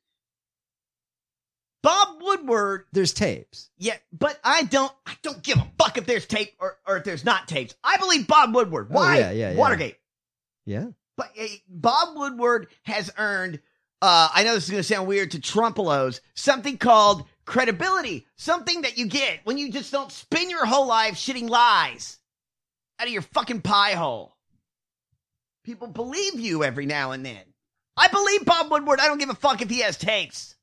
Bob Woodward. There's tapes. Yeah, but I don't give a fuck if there's tape or if there's not tapes. I believe Bob Woodward. Why? Yeah. Watergate. Yeah. But Bob Woodward has earned, I know this is going to sound weird to Trumpelos, something called credibility. Something that you get when you just don't spend your whole life shitting lies out of your fucking pie hole. People believe you every now and then. I believe Bob Woodward. I don't give a fuck if he has tapes.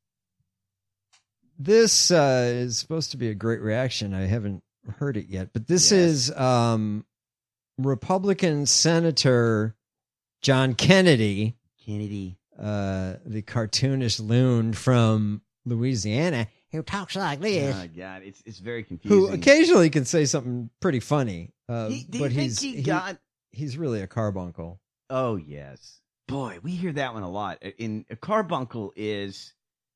This is supposed to be a great reaction. I haven't heard it yet, but this is Republican Senator John Kennedy. The cartoonish loon from Louisiana who talks like this. Oh, God, it's very confusing. Who occasionally can say something pretty funny, but he's really a carbuncle. Oh, yes. Boy, we hear that one a lot. A carbuncle is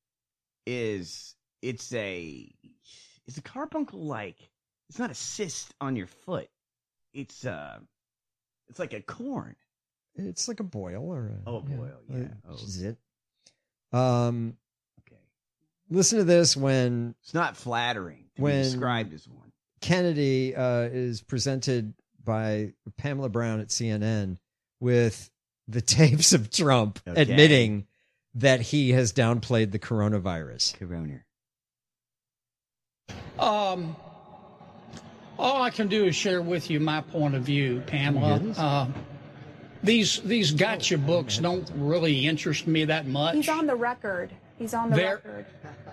a carbuncle like, it's not a cyst on your foot. It's like a corn. It's like a boil or a boil, yeah. Zit. Okay. Listen to this when it's not flattering to be described as one. Kennedy is presented by Pamela Brown at CNN with the tapes of Trump admitting that he has downplayed the coronavirus. All I can do is share with you my point of view, Pamela. These gotcha books don't really interest me that much. He's on the record. Record.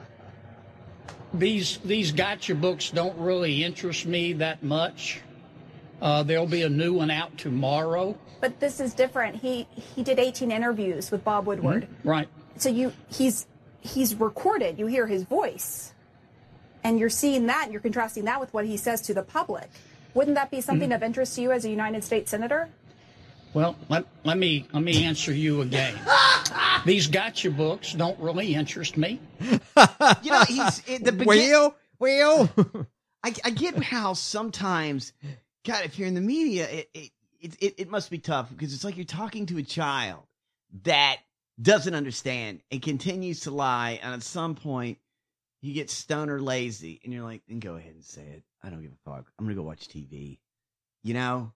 These gotcha books don't really interest me that much. There'll be a new one out tomorrow. But this is different. He did 18 interviews with Bob Woodward. Mm-hmm. Right. So he's recorded. You hear his voice. And you're seeing that, and you're contrasting that with what he says to the public. Wouldn't that be something of interest to you as a United States Senator? Well, let me answer you again. These gotcha books don't really interest me. You know, he's the beginning. Well. I get how sometimes, God, if you're in the media, it must be tough because it's like you're talking to a child that doesn't understand and continues to lie, and at some point you get stoner lazy, and you're like, then go ahead and say it. I don't give a fuck. I'm gonna go watch TV. You know,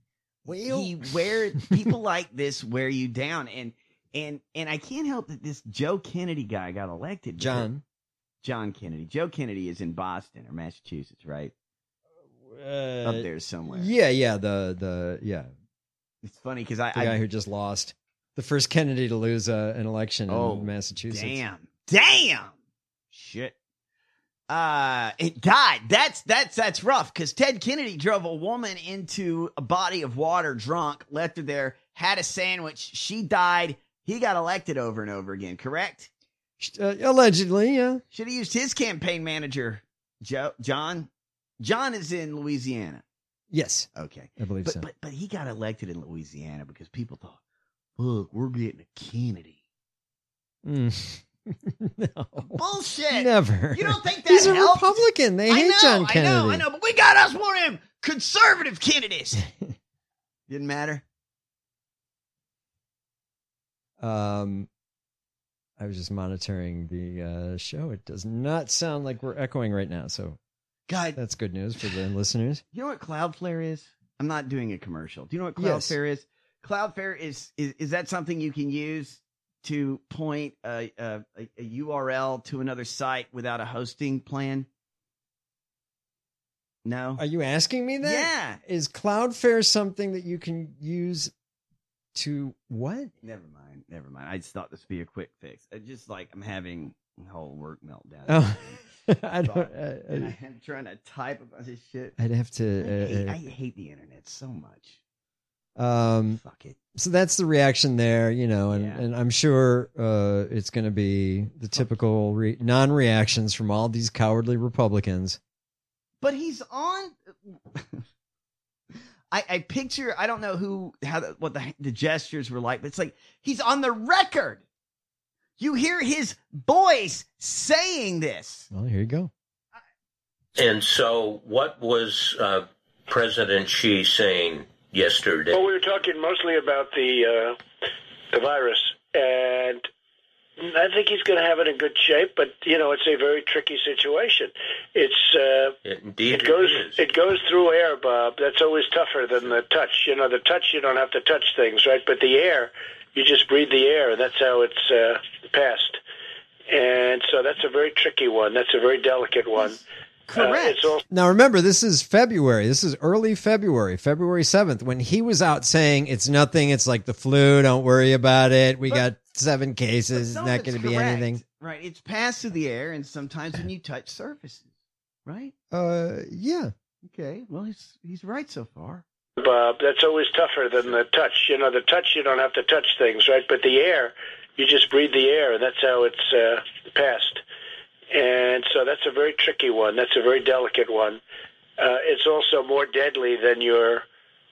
people like this wear you down, and I can't help that this Joe Kennedy guy got elected. John Kennedy. Joe Kennedy is in Boston or Massachusetts, right? Up there somewhere. Yeah. It's funny because the guy who just lost, the first Kennedy to lose an election in Massachusetts. Damn. Shit. It died. That's rough because Ted Kennedy drove a woman into a body of water drunk, left her there, had a sandwich. She died. He got elected over and over again, correct? Allegedly, yeah. Should have used his campaign manager, John. John is in Louisiana. Yes. Okay. I believe so. But he got elected in Louisiana because people thought, look, we're getting a Kennedy. No. Bullshit. Never. You don't think that He's a helped? Republican. They hate John Kennedy. I know, but we got us one of them conservative candidates. Didn't matter. I was just monitoring the show. It does not sound like we're echoing right now, so God, that's good news for the listeners. You know what Cloudflare is? I'm not doing a commercial. Do you know what Cloudflare is? Cloudflare is that something you can use to point a URL to another site without a hosting plan? No. Are you asking me that? Yeah. Is Cloudflare something that you can use to what? Never mind. I just thought this would be a quick fix. It's just like I'm having a whole work meltdown. Oh, I don't. And I'm trying to type a bunch of shit. I'd have to. I hate the internet so much. Fuck it. So that's the reaction there, and I'm sure it's going to be the typical non-reactions from all these cowardly Republicans. But he's on. I picture. I don't know what the gestures were like, but it's like he's on the record. You hear his voice saying this. Well, here you go. And so, what was President Xi saying yesterday? Well, we were talking mostly about the virus, and I think he's going to have it in good shape. But it's a very tricky situation. It goes through air, Bob. That's always tougher than the touch. The touch, you don't have to touch things, right? But the air, you just breathe the air, and that's how it's passed. And so that's a very tricky one. That's a very delicate one. Correct. Now, remember, this is February. This is early February, February 7th, when he was out saying it's nothing. It's like the flu. Don't worry about it. We got 7 cases. It's not going to be anything. Right. It's passed through the air, and sometimes when you touch surfaces, right? Yeah. Okay. Well, he's right so far. Bob, that's always tougher than the touch. The touch, you don't have to touch things, right? But the air, you just breathe the air, and that's how it's passed. And so that's a very tricky one. That's a very delicate one. It's also more deadly than your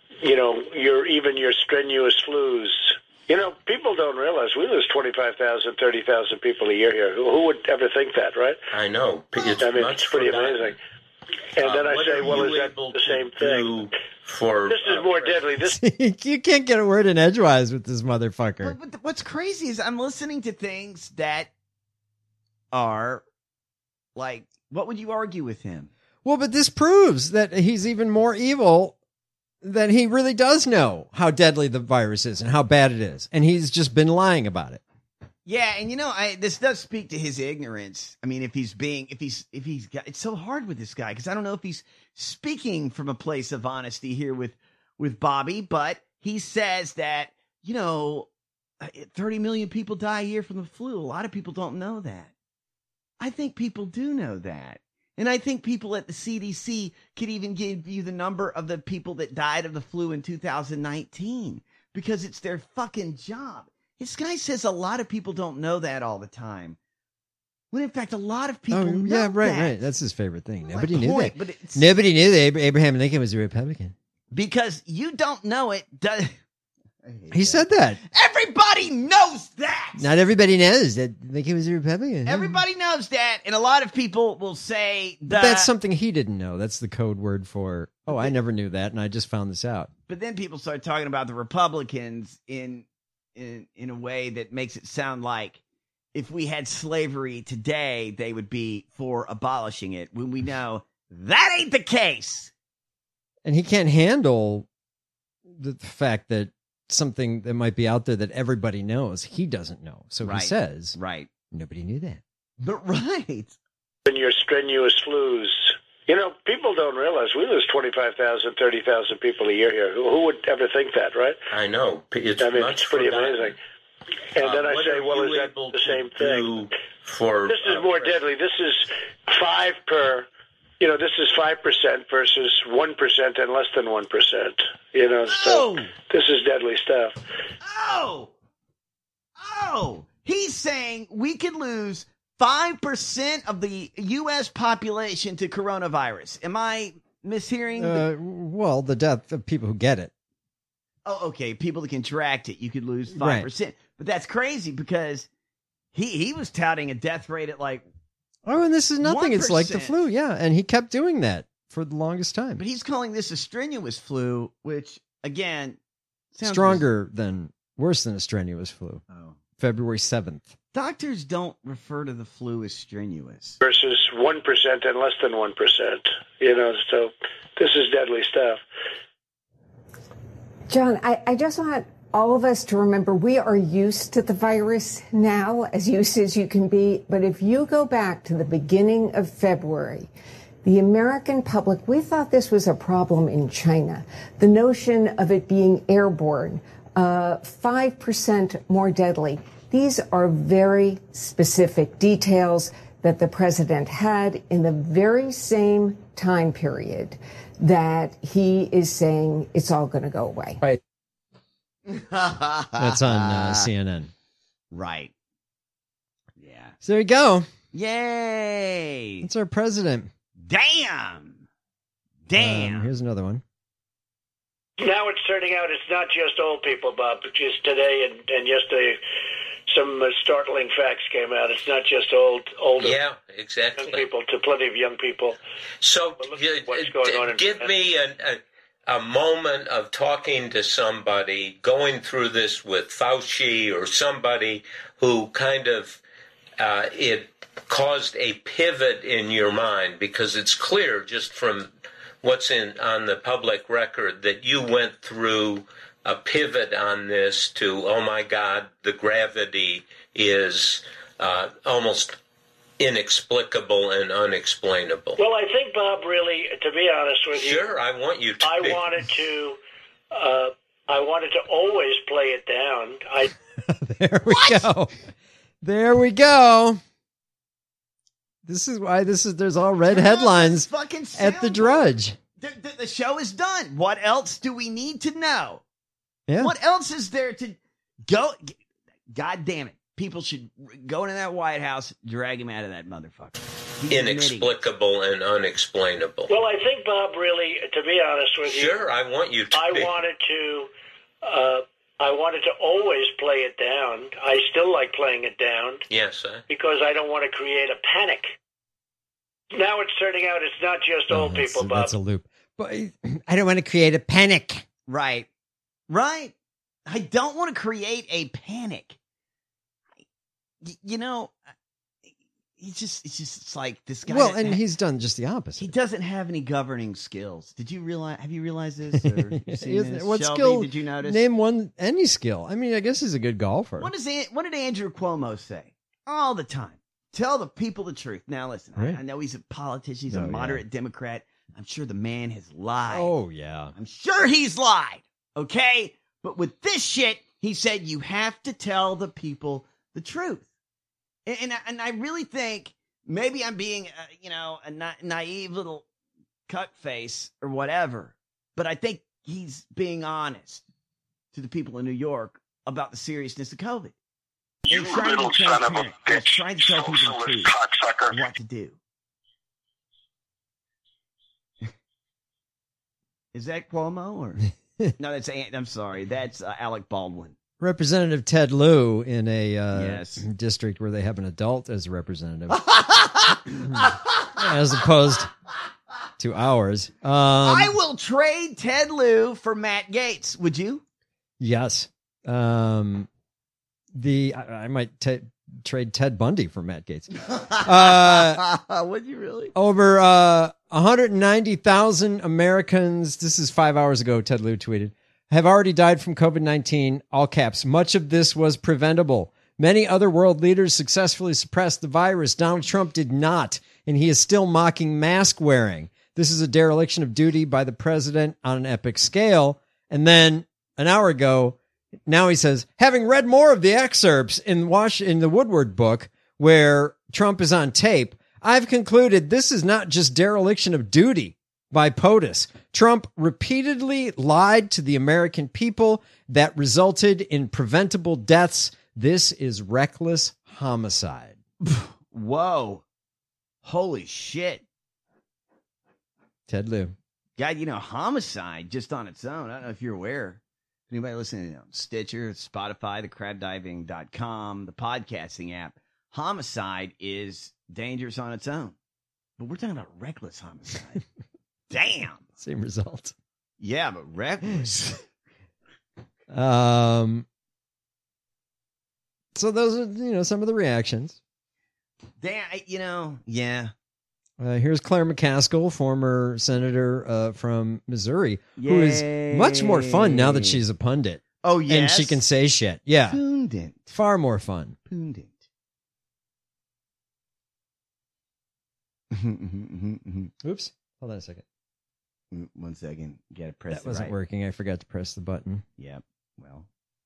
strenuous flus. People don't realize we lose 25,000, 30,000 people a year here. Who would ever think that, right? I know. It's pretty amazing. And then I say, well, is that the same thing? This is more deadly. You can't get a word in edgewise with this motherfucker. But what's crazy is I'm listening to things that are like, what would you argue with him? Well, but this proves that he's even more evil, that he really does know how deadly the virus is and how bad it is. And he's just been lying about it. Yeah. And this does speak to his ignorance. I mean, if he's got, it's so hard with this guy, because I don't know if he's speaking from a place of honesty here with Bobby, but he says that, 30 million people die a year from the flu. A lot of people don't know that. I think people do know that. And I think people at the CDC could even give you the number of the people that died of the flu in 2019 because it's their fucking job. This guy says a lot of people don't know that all the time. When in fact, a lot of people know yeah, right, that. right. That's his favorite thing. Nobody knew point, that. but Nobody knew that Abraham Lincoln was a Republican. Because you don't know it. He said that. Everybody knows that. Not everybody knows that Lincoln was a Republican. Everybody knows that, and a lot of people will say that. That's something he didn't know. That's the code word for, I never knew that, and I just found this out. But then people start talking about the Republicans in a way that makes it sound like if we had slavery today, they would be for abolishing it, when we know that ain't the case. And he can't handle the fact that something that might be out there that everybody knows, he doesn't know. So he says, nobody knew that. But right. And your strenuous flus. People don't realize we lose 25,000, 30,000 people a year here. Who would ever think that, right? I know. It's pretty amazing. And then I say, well, is that the same thing? This is more deadly. This is 5 per. This is 5% versus 1% and less than 1%. So this is deadly stuff. Oh, he's saying we could lose 5% of the U.S. population to coronavirus. Am I mishearing? Well, the death of people who get it. Oh, okay. People that contract it, you could lose 5%. Right. But that's crazy because he was touting a death rate at like. Oh, and this is nothing. 1%. It's like the flu. Yeah. And he kept doing that for the longest time. But he's calling this a strenuous flu, which, again, sounds worse than a strenuous flu. Oh. February 7th. Doctors don't refer to the flu as strenuous. Versus 1% and less than 1%. So this is deadly stuff. John, I just want all of us to remember we are used to the virus now, as used as you can be. But if you go back to the beginning of February, the American public, we thought this was a problem in China. The notion of it being airborne, 5% more deadly. These are very specific details that the president had in the very same time period that he is saying it's all going to go away. Right. That's on CNN. Right. Yeah. So there you go. Yay. That's our president. Damn. Here's another one. Now it's turning out it's not just old people, Bob. Just today and yesterday, some startling facts came out. It's not just older. Yeah, exactly. Young people, to plenty of young people. So what's going on give me a moment of talking to somebody, going through this with Fauci or somebody who kind of it caused a pivot in your mind, because it's clear just from what's on the public record that you went through a pivot on this to, oh my God, the gravity is almost inexplicable and unexplainable. Well, I think, Bob, really, to be honest with you, sure, I want you to. I wanted to always play it down. There we go. There we go. This is why there's all red headlines at the Drudge. The show is done. What else do we need to know? Yeah. What else is there to go? God damn it. People should go into that White House, drag him out of that motherfucker. He's inexplicable and unexplainable. Well, I think, Bob, really, to be honest with you, sure, I want you to. I wanted to always play it down. I still like playing it down. Yes, because I don't want to create a panic. Now it's turning out it's not just old people, Bob. That's a loop. But I don't want to create a panic. Right. Right. I don't want to create a panic. It's like this guy. Well, and he's done just the opposite. He doesn't have any governing skills. Have you realized this? Or you seen this? What Shelby, skill? did you notice? Name any skill. I mean, I guess he's a good golfer. What did Andrew Cuomo say all the time? Tell the people the truth. Now, listen, right. I know he's a politician. He's a moderate Democrat. I'm sure the man has lied. Oh, yeah. I'm sure he's lied. Okay? But with this shit, he said you have to tell the people the truth. And I really think maybe I'm being, a naive little cuck face or whatever. But I think he's being honest to the people in New York about the seriousness of COVID. You little son of a bitch, trying to tell people the truth cocksucker. what to do. Is that Cuomo or no? I'm sorry. That's Alec Baldwin. Representative Ted Lieu in a district where they have an adult as a representative, as opposed to ours. I will trade Ted Lieu for Matt Gaetz. Would you? Yes. I might trade Ted Bundy for Matt Gaetz. Would you really? Over 190,000 Americans, this is 5 hours ago, Ted Lieu tweeted, have already died from COVID-19, all caps. Much of this was preventable. Many other world leaders successfully suppressed the virus. Donald Trump did not, and he is still mocking mask wearing. This is a dereliction of duty by the president on an epic scale. And then an hour ago, now he says, having read more of the excerpts in the Woodward book where Trump is on tape, I've concluded this is not just dereliction of duty by POTUS. Trump repeatedly lied to the American people that resulted in preventable deaths. This is reckless homicide. Whoa. Holy shit. Ted Lieu. God, homicide just on its own. I don't know if you're aware. Anybody listening on Stitcher, Spotify, thecrabdiving.com, the podcasting app, homicide is dangerous on its own. But we're talking about reckless homicide. Damn. Same result. Yeah, but reckless. So those are, some of the reactions. Damn, yeah. Here's Claire McCaskill, former senator from Missouri, who is much more fun now that she's a pundit. Oh, yes? And she can say shit. Yeah. Pundit. Far more fun. Pundit. Oops. Hold on a second. 1 second. You gotta press That wasn't working. I forgot to press the button. Yep. Well.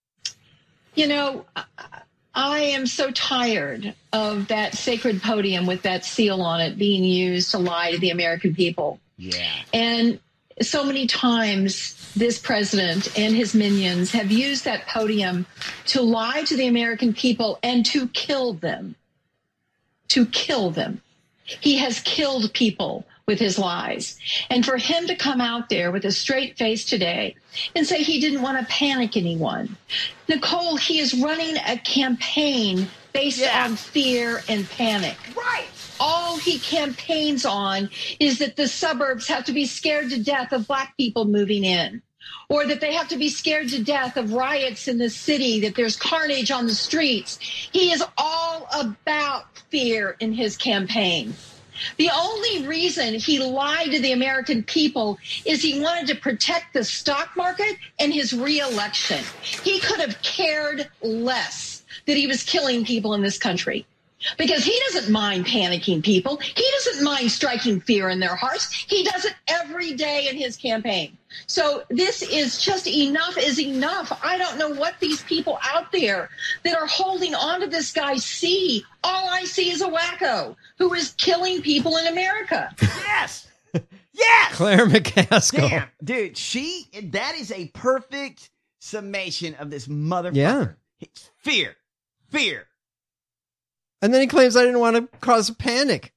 I am so tired of that sacred podium with that seal on it being used to lie to the American people. Yeah. And so many times this president and his minions have used that podium to lie to the American people and to kill them. To kill them. He has killed people with his lies. And for him to come out there with a straight face today and say he didn't want to panic anyone. Nicole, he is running a campaign based on fear and panic. Right. All he campaigns on is that the suburbs have to be scared to death of black people moving in, or that they have to be scared to death of riots in the city, that there's carnage on the streets. He is all about fear in his campaign. The only reason he lied to the American people is he wanted to protect the stock market and his reelection. He could have cared less that he was killing people in this country, because he doesn't mind panicking people. He doesn't mind striking fear in their hearts. He does it every day in his campaign. So this is just enough is enough. I don't know what these people out there that are holding on to this guy see. All I see is a wacko who is killing people in America. Yes. Yes. Claire McCaskill. Damn, dude, that is a perfect summation of this motherfucker. Yeah. It's fear. Fear. And then he claims I didn't want to cause a panic.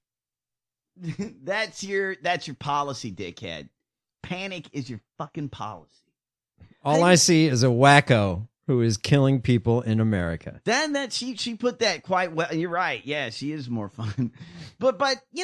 That's your policy, dickhead. Panic is your fucking policy. All I see is a wacko who is killing people in America. Then she put that quite well. You're right. Yeah, she is more fun. But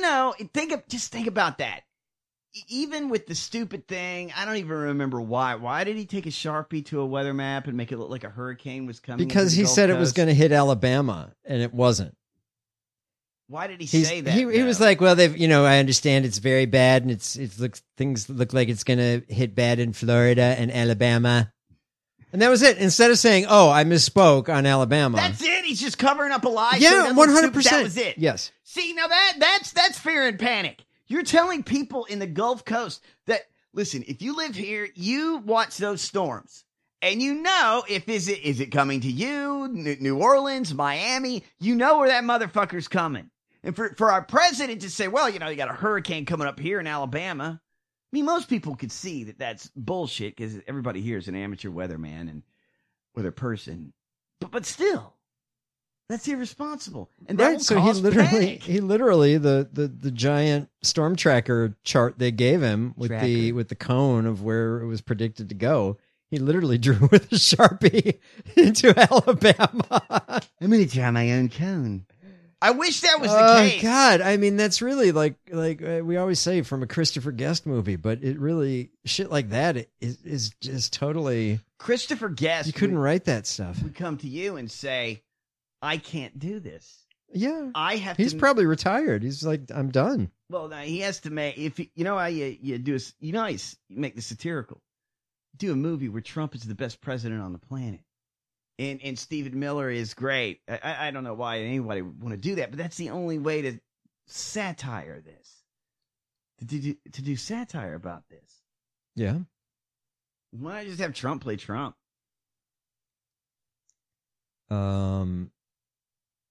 think about that. Even with the stupid thing, I don't even remember why. Why did he take a Sharpie to a weather map and make it look like a hurricane was coming? Because he said it was going to hit Alabama, and it wasn't. Why did he say that? He was like, well, I understand it's very bad, and things look like it's going to hit bad in Florida and Alabama. And that was it. Instead of saying, oh, I misspoke on Alabama. That's it. He's just covering up a lie. Yeah, 100%. That was it. Yes. See, now that's fear and panic. You're telling people in the Gulf Coast that, listen, if you live here, you watch those storms. And is it coming to you, New Orleans, Miami? You know where that motherfucker's coming. And for our president to say, well, you got a hurricane coming up here in Alabama. I mean, most people could see that that's bullshit because everybody here is an amateur weatherman and weather person. But still, that's irresponsible. And that will cause panic. He literally the giant storm tracker chart they gave him with the cone of where it was predicted to go. He literally drew with a Sharpie into Alabama. I'm going to draw my own cone. I wish that was the case. Oh, God. I mean, that's really like we always say from a Christopher Guest movie, but it really, shit like that is just totally. Christopher Guest. You couldn't write that stuff. We come to you and say, I can't do this. Yeah. He's probably retired. He's like, I'm done. Well, now he has to make, how you do, how you make the satirical. Do a movie where Trump is the best president on the planet. And Stephen Miller is great. I don't know why anybody would want to do that, but that's the only way to satire this. To do satire about this. Yeah. Why not just have Trump play Trump?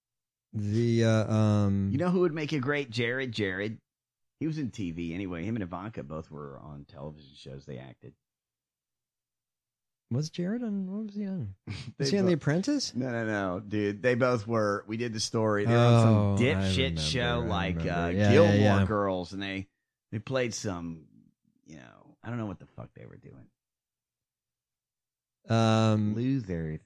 You know who would make a great Jared? Jared. He was in TV anyway. Him and Ivanka both were on television shows. They acted. Was Jared on? What was he on? Was he on The Apprentice? No, dude. They both were. We did the story. They were on some dipshit show like Gilmore Girls, and they played some. I don't know what the fuck they were doing. Losers.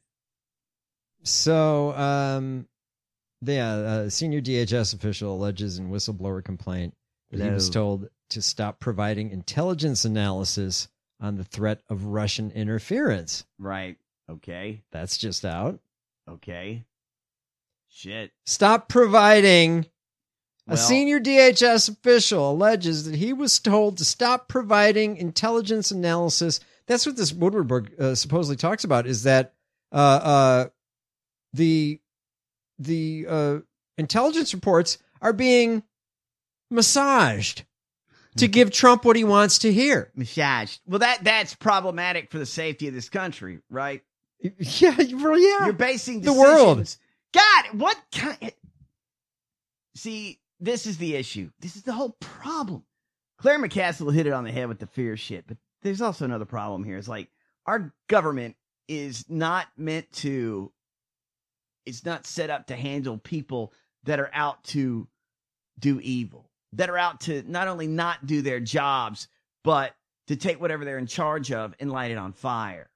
So, senior DHS official alleges in whistleblower complaint that he was told to stop providing intelligence analysis on the threat of Russian interference. Right. Okay. That's just out. Okay. Shit. Stop providing. A senior DHS official alleges that he was told to stop providing intelligence analysis. That's what this Woodward book supposedly talks about, is that the intelligence reports are being massaged to give Trump what he wants to hear. Massaged. Well, that's problematic for the safety of this country, right? Yeah. You're basing the decisions. world. God, what kind? See, this is the issue. This is the whole problem. Claire McCaskill hit it on the head with the fear shit, but there's also another problem here. It's like our government is not meant to. It's not set up to handle people that are out to do evil, that are out to not only not do their jobs, but to take whatever they're in charge of and light it on fire.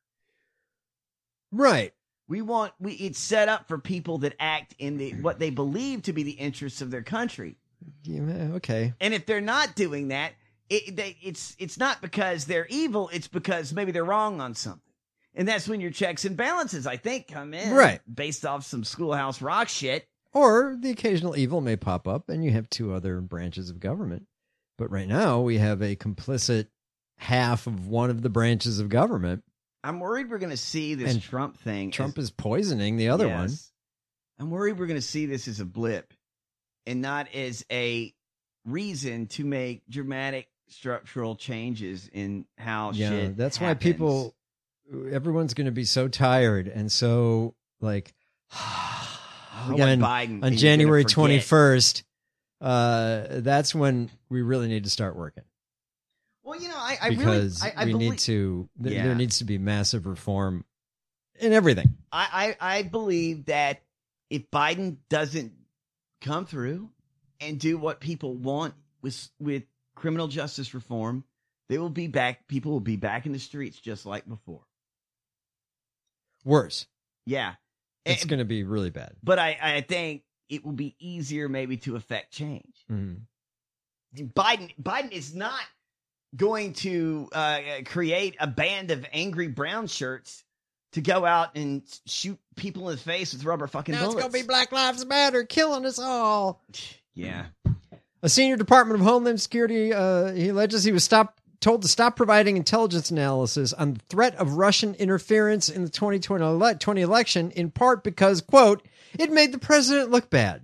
Right. It's set up for people that act in what they believe to be the interests of their country. Yeah, okay. And if they're not doing that, it's not because they're evil. It's because maybe they're wrong on something. And that's when your checks and balances, I think, come in. Right. Based off some Schoolhouse Rock shit. Or the occasional evil may pop up and you have two other branches of government. But right now we have a complicit half of one of the branches of government. I'm worried we're going to see this Trump thing. Trump is poisoning the other one. I'm worried we're going to see this as a blip and not as a reason to make dramatic structural changes in how shit that's happens. why everyone's going to be so tired and so like when Biden, on January 21st, that's when we really need to start working. Well, because we need to. There needs to be massive reform in everything. I believe that if Biden doesn't come through and do what people want with criminal justice reform, they will be back. People will be back in the streets just like before. Worse. Yeah. It's going to be really bad. But I think it will be easier maybe to affect change. Mm-hmm. Biden is not going to create a band of angry brown shirts to go out and shoot people in the face with rubber fucking bullets. It's going to be Black Lives Matter killing us all. Yeah. A senior Department of Homeland Security, he alleges he was told to stop providing intelligence analysis on the threat of Russian interference in the 2020 election, in part because, quote, it made the president look bad.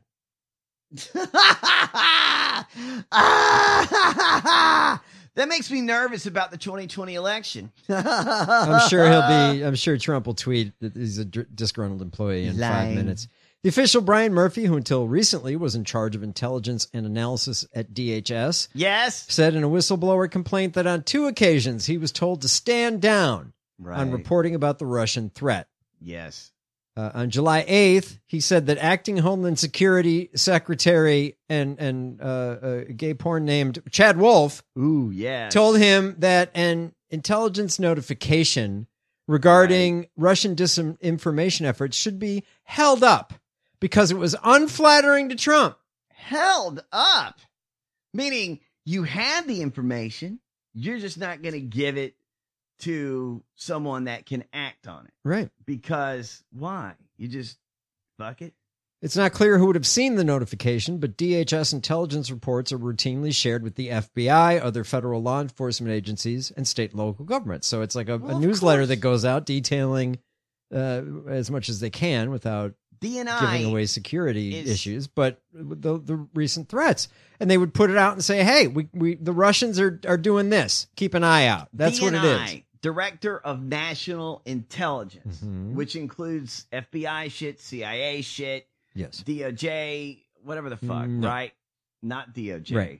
That makes me nervous about the 2020 election. I'm sure Trump will tweet that he's a disgruntled employee in 5 minutes. The official Brian Murphy, who until recently was in charge of intelligence and analysis at DHS, said in a whistleblower complaint that on 2 occasions he was told to stand down on reporting about the Russian threat. Yes. On July 8th, he said that acting Homeland Security Secretary and gay porn named Chad Wolf told him that an intelligence notification regarding Russian disinformation efforts should be held up because it was unflattering to Trump. Held up? Meaning you had the information, you're just not going to give it to someone that can act on it. Right. Because why? You just fuck it? It's not clear who would have seen the notification, but DHS intelligence reports are routinely shared with the FBI, other federal law enforcement agencies, and state and local governments. So it's like a newsletter that goes out detailing as much as they can without DNI giving away security issues, but the recent threats. And they would put it out and say, hey, the Russians are doing this. Keep an eye out. That's DNI, what it is. Director of National Intelligence, which includes FBI shit, CIA shit, Yes. DOJ, whatever the fuck, No. right? Not DOJ. Right.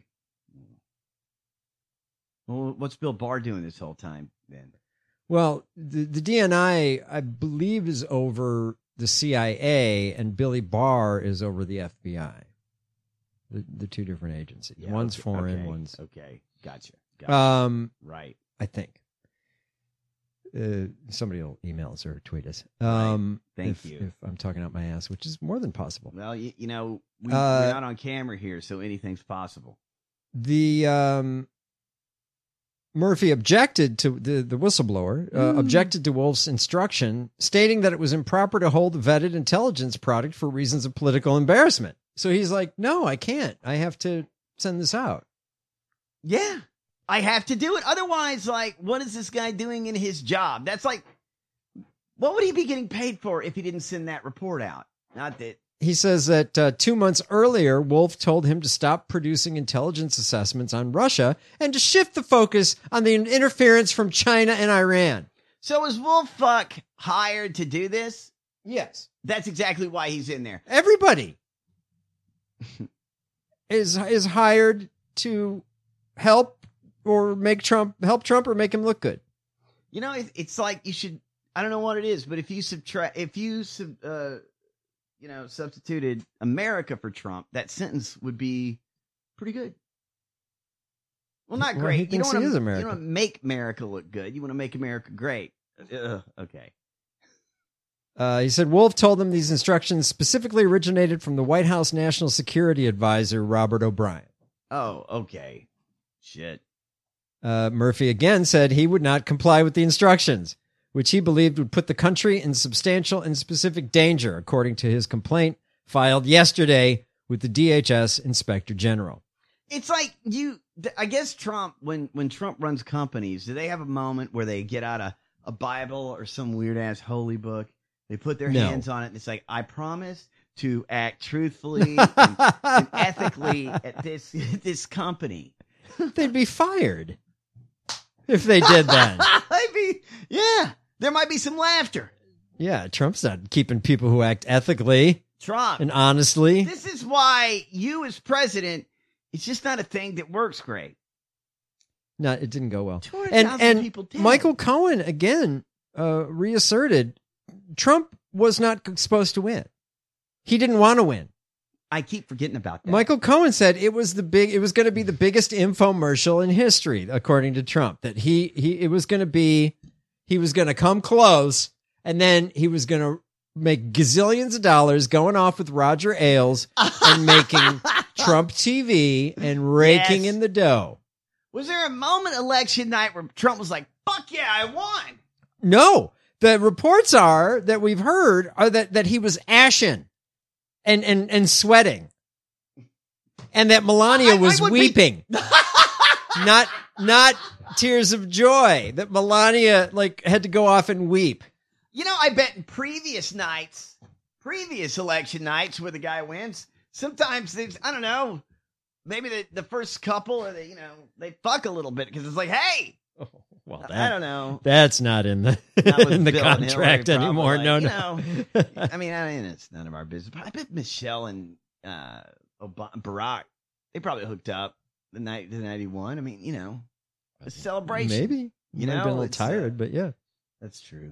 Well, what's Bill Barr doing this whole time then? Well, the DNI, I believe, is over the CIA, and Billy Barr is over the FBI. The two different agencies. Yeah, one's okay, foreign, okay, one's okay. Gotcha. Right. I think. Somebody will email us or tweet us. Right. Thank if, you. If I'm talking out my ass, which is more than possible. Well, we're not on camera here, so anything's possible. The Murphy objected to the whistleblower objected to Wolf's instruction, stating that it was improper to hold a vetted intelligence product for reasons of political embarrassment. So he's like, "No, I can't. I have to send this out." Yeah, I have to do it. Otherwise, like, what is this guy doing in his job? That's like, what would he be getting paid for if he didn't send that report out? Not that. He says that 2 months earlier, Wolf told him to stop producing intelligence assessments on Russia and to shift the focus on the interference from China and Iran. So is Wolf hired to do this? Yes. That's exactly why he's in there. Everybody is hired to help or make Trump or make him look good. You know, it's like you should. I don't know what it is, but if you substituted America for Trump, that sentence would be pretty good. Well, not Well, great. he thinks he is America. You don't want to make America look good. You want to make America great. Okay. He said Wolf told them these instructions specifically originated from the White House National Security Advisor, Robert O'Brien. Oh, okay. Shit. Murphy again said he would not comply with the instructions, which he believed would put the country in substantial and specific danger, according to his complaint filed yesterday with the DHS Inspector General. It's like I guess Trump, when Trump runs companies, do they have a moment where they get out a Bible or some weird ass holy book? They put their hands on it and it's like, I promise to act truthfully and ethically at this company. They'd be fired if they did that. Yeah, there might be some laughter. Yeah, Trump's not keeping people who act ethically Trump and honestly. This is why you as president, it's just not a thing that works great. No, it didn't go well. 200,000 people dead. Michael Cohen again reasserted Trump was not supposed to win. He didn't want to win. I keep forgetting about that. Michael Cohen said it was going to be the biggest infomercial in history, according to Trump. That he was going to come close, and then he was going to make gazillions of dollars going off with Roger Ailes and making Trump TV and raking in the dough. Was there a moment election night where Trump was like, "Fuck yeah, I won"? No. The reports that we've heard are that he was ashen and sweating, and that Melania was weeping, not tears of joy. That Melania had to go off and weep. You know, I bet in previous election nights where the guy wins, sometimes I don't know, maybe the first couple or they fuck a little bit because it's like, hey. Well, I don't know. That's not in the in the contract anymore. No. I mean, it's none of our business. But I bet Michelle and Barack, they probably hooked up the night he won. I mean, a celebration. Maybe. Might have been a little tired, but yeah, that's true.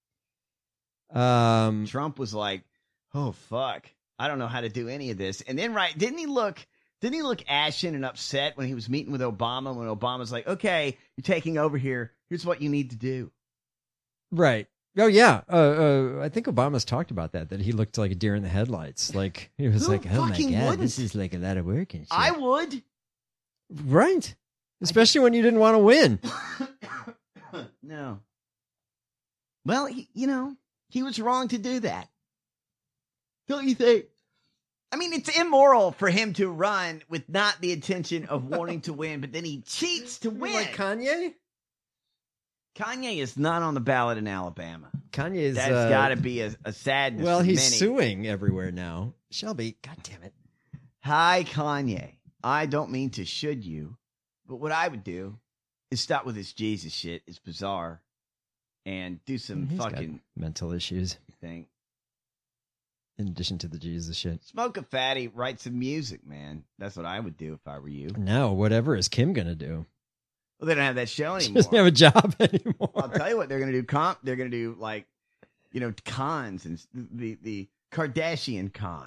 Trump was like, "Oh fuck, I don't know how to do any of this." And then, didn't he look ashen and upset when he was meeting with Obama, when Obama's like, "Okay, you're taking over here. Here's what you need to do." Right. Oh, yeah. I think Obama's talked about that he looked like a deer in the headlights. Like, he was like, "Oh, my God, wouldn't? This is like a lot of work and shit." I would. Right. Especially when you didn't want to win. No. Well, he was wrong to do that. Don't you think? I mean, it's immoral for him to run with not the intention of wanting to win, but then he cheats to win. Like Kanye? Kanye is not on the ballot in Alabama. That's got to be a sadness. Well, he's many. suing everywhere now. Shelby, God damn it. Hi, Kanye. I don't mean to should you, but what I would do is stop with this Jesus shit. It's bizarre. And do some He's fucking got mental issues. thing. In addition to the Jesus shit. Smoke a fatty, write some music, man. That's what I would do if I were you. No, whatever is Kim going to do? Well, they don't have that show She anymore. doesn't have a job anymore. I'll tell you what they're going to do. They're going to do like, cons and the Kardashian con.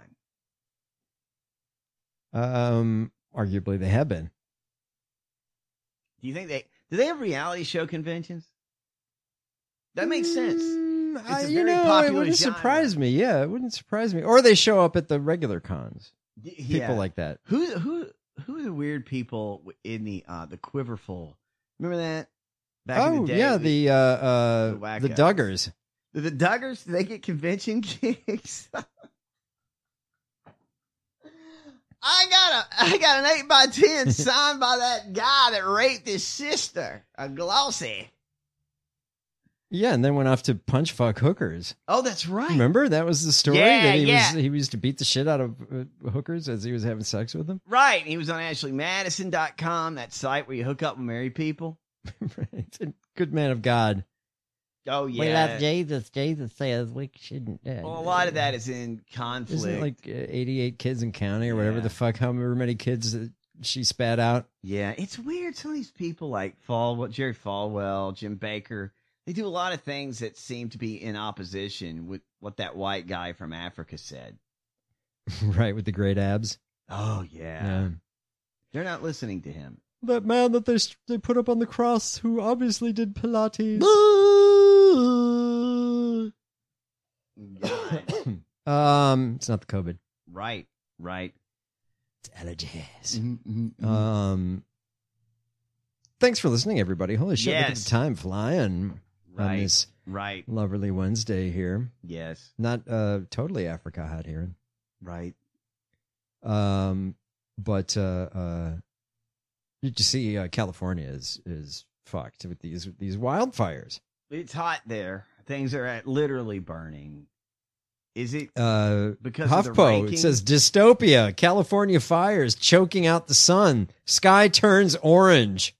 Arguably they have been. Do you think do they have reality show conventions? That makes sense. It's a very it popular wouldn't genre. surprise me. Yeah, it wouldn't surprise me. Or they show up at the regular cons. Yeah. People like that. Who are the weird people in the Quiverful? Remember that? Back in the day, yeah, the wackos. Duggars. The Duggars, do they get convention gigs? I got an 8x10 signed by that guy that raped his sister, a Glossy. Yeah, and then went off to punch fuck hookers. Oh, that's right. Remember that was the story Yeah, that he used to beat the shit out of hookers as he was having sex with them. Right. He was on AshleyMadison.com, that site where you hook up and marry people. Right. A good man of God. Oh, yeah. We love Jesus. Jesus says we shouldn't. Well, a lot of that is in conflict. Isn't it like 88 kids in county or whatever the fuck, however many kids that she spat out? Yeah, it's weird. Some of these people like Jerry Falwell, Jim Baker, they do a lot of things that seem to be in opposition with what that white guy from Africa said. Right, with the great abs. Oh, yeah. They're not listening to him. That man that they put up on the cross who obviously did Pilates. It's not the COVID. Right. It's allergies. Thanks for listening, everybody. Holy shit, look at the time flying on this lovely Wednesday here. Yes. Not totally Africa hot here. Right. But you see California is fucked with these wildfires. It's hot there. Things are literally burning. Is it because HuffPo, of the ranking? It says dystopia, California fires choking out the sun, sky turns orange.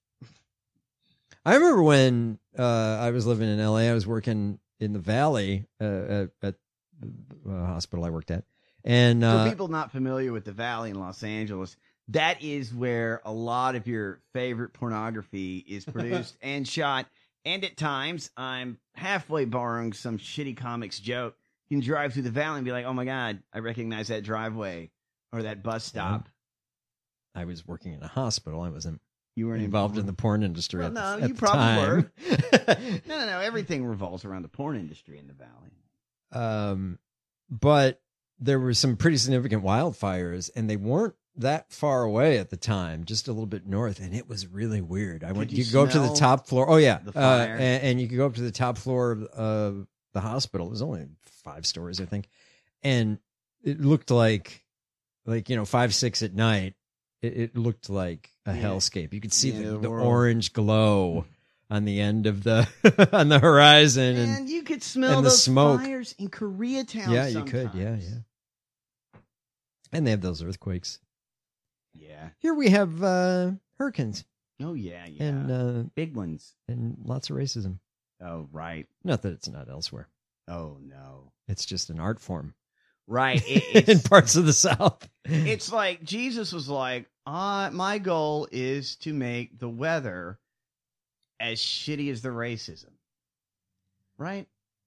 I remember when I was living in LA, I was working in the Valley at the hospital I worked at. And for people not familiar with the Valley in Los Angeles, that is where a lot of your favorite pornography is produced and shot. And at times, I'm halfway borrowing some shitty comics joke. You can drive through the Valley and be like, oh my God, I recognize that driveway or that bus stop. I was working in a hospital. I wasn't weren't involved in the porn industry Well, at no, the you probably time. were. No. Everything revolves around the porn industry in the Valley. But there were some pretty significant wildfires, and they weren't that far away at the time, just a little bit north, and it was really weird. You could go up to the top floor. Oh, yeah. The fire? And you could go up to the top floor of the hospital. It was only 5 stories, I think. And it looked like 5, 6 at night. It looked like a hellscape. You could see the orange glow on the end of the on the horizon, and you could smell the those smoke. fires in Koreatown. Yeah, sometimes. you could. Yeah. And they have those earthquakes. Yeah. Here we have hurricanes. Oh yeah. And big ones and lots of racism. Oh right. Not that it's not elsewhere. Oh no. It's just an art form. Right. In parts of the South. It's like Jesus was like, my goal is to make the weather as shitty as the racism. Right?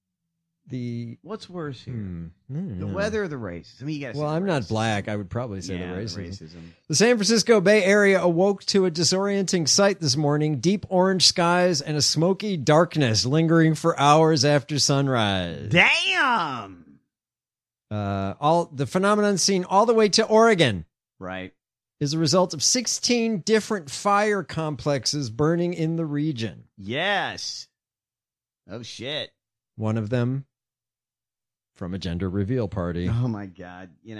What's worse here? The weather or the racism? I mean, you gotta well, say I'm not black. I would probably say the the racism. racism. The San Francisco Bay Area awoke to a disorienting sight this morning. Deep orange skies and a smoky darkness lingering for hours after sunrise. Damn! All the phenomenon seen all the way to Oregon. Right. Is a result of 16 different fire complexes burning in the region. Yes. Oh, shit. One of them from a gender reveal party. Oh, my God. Do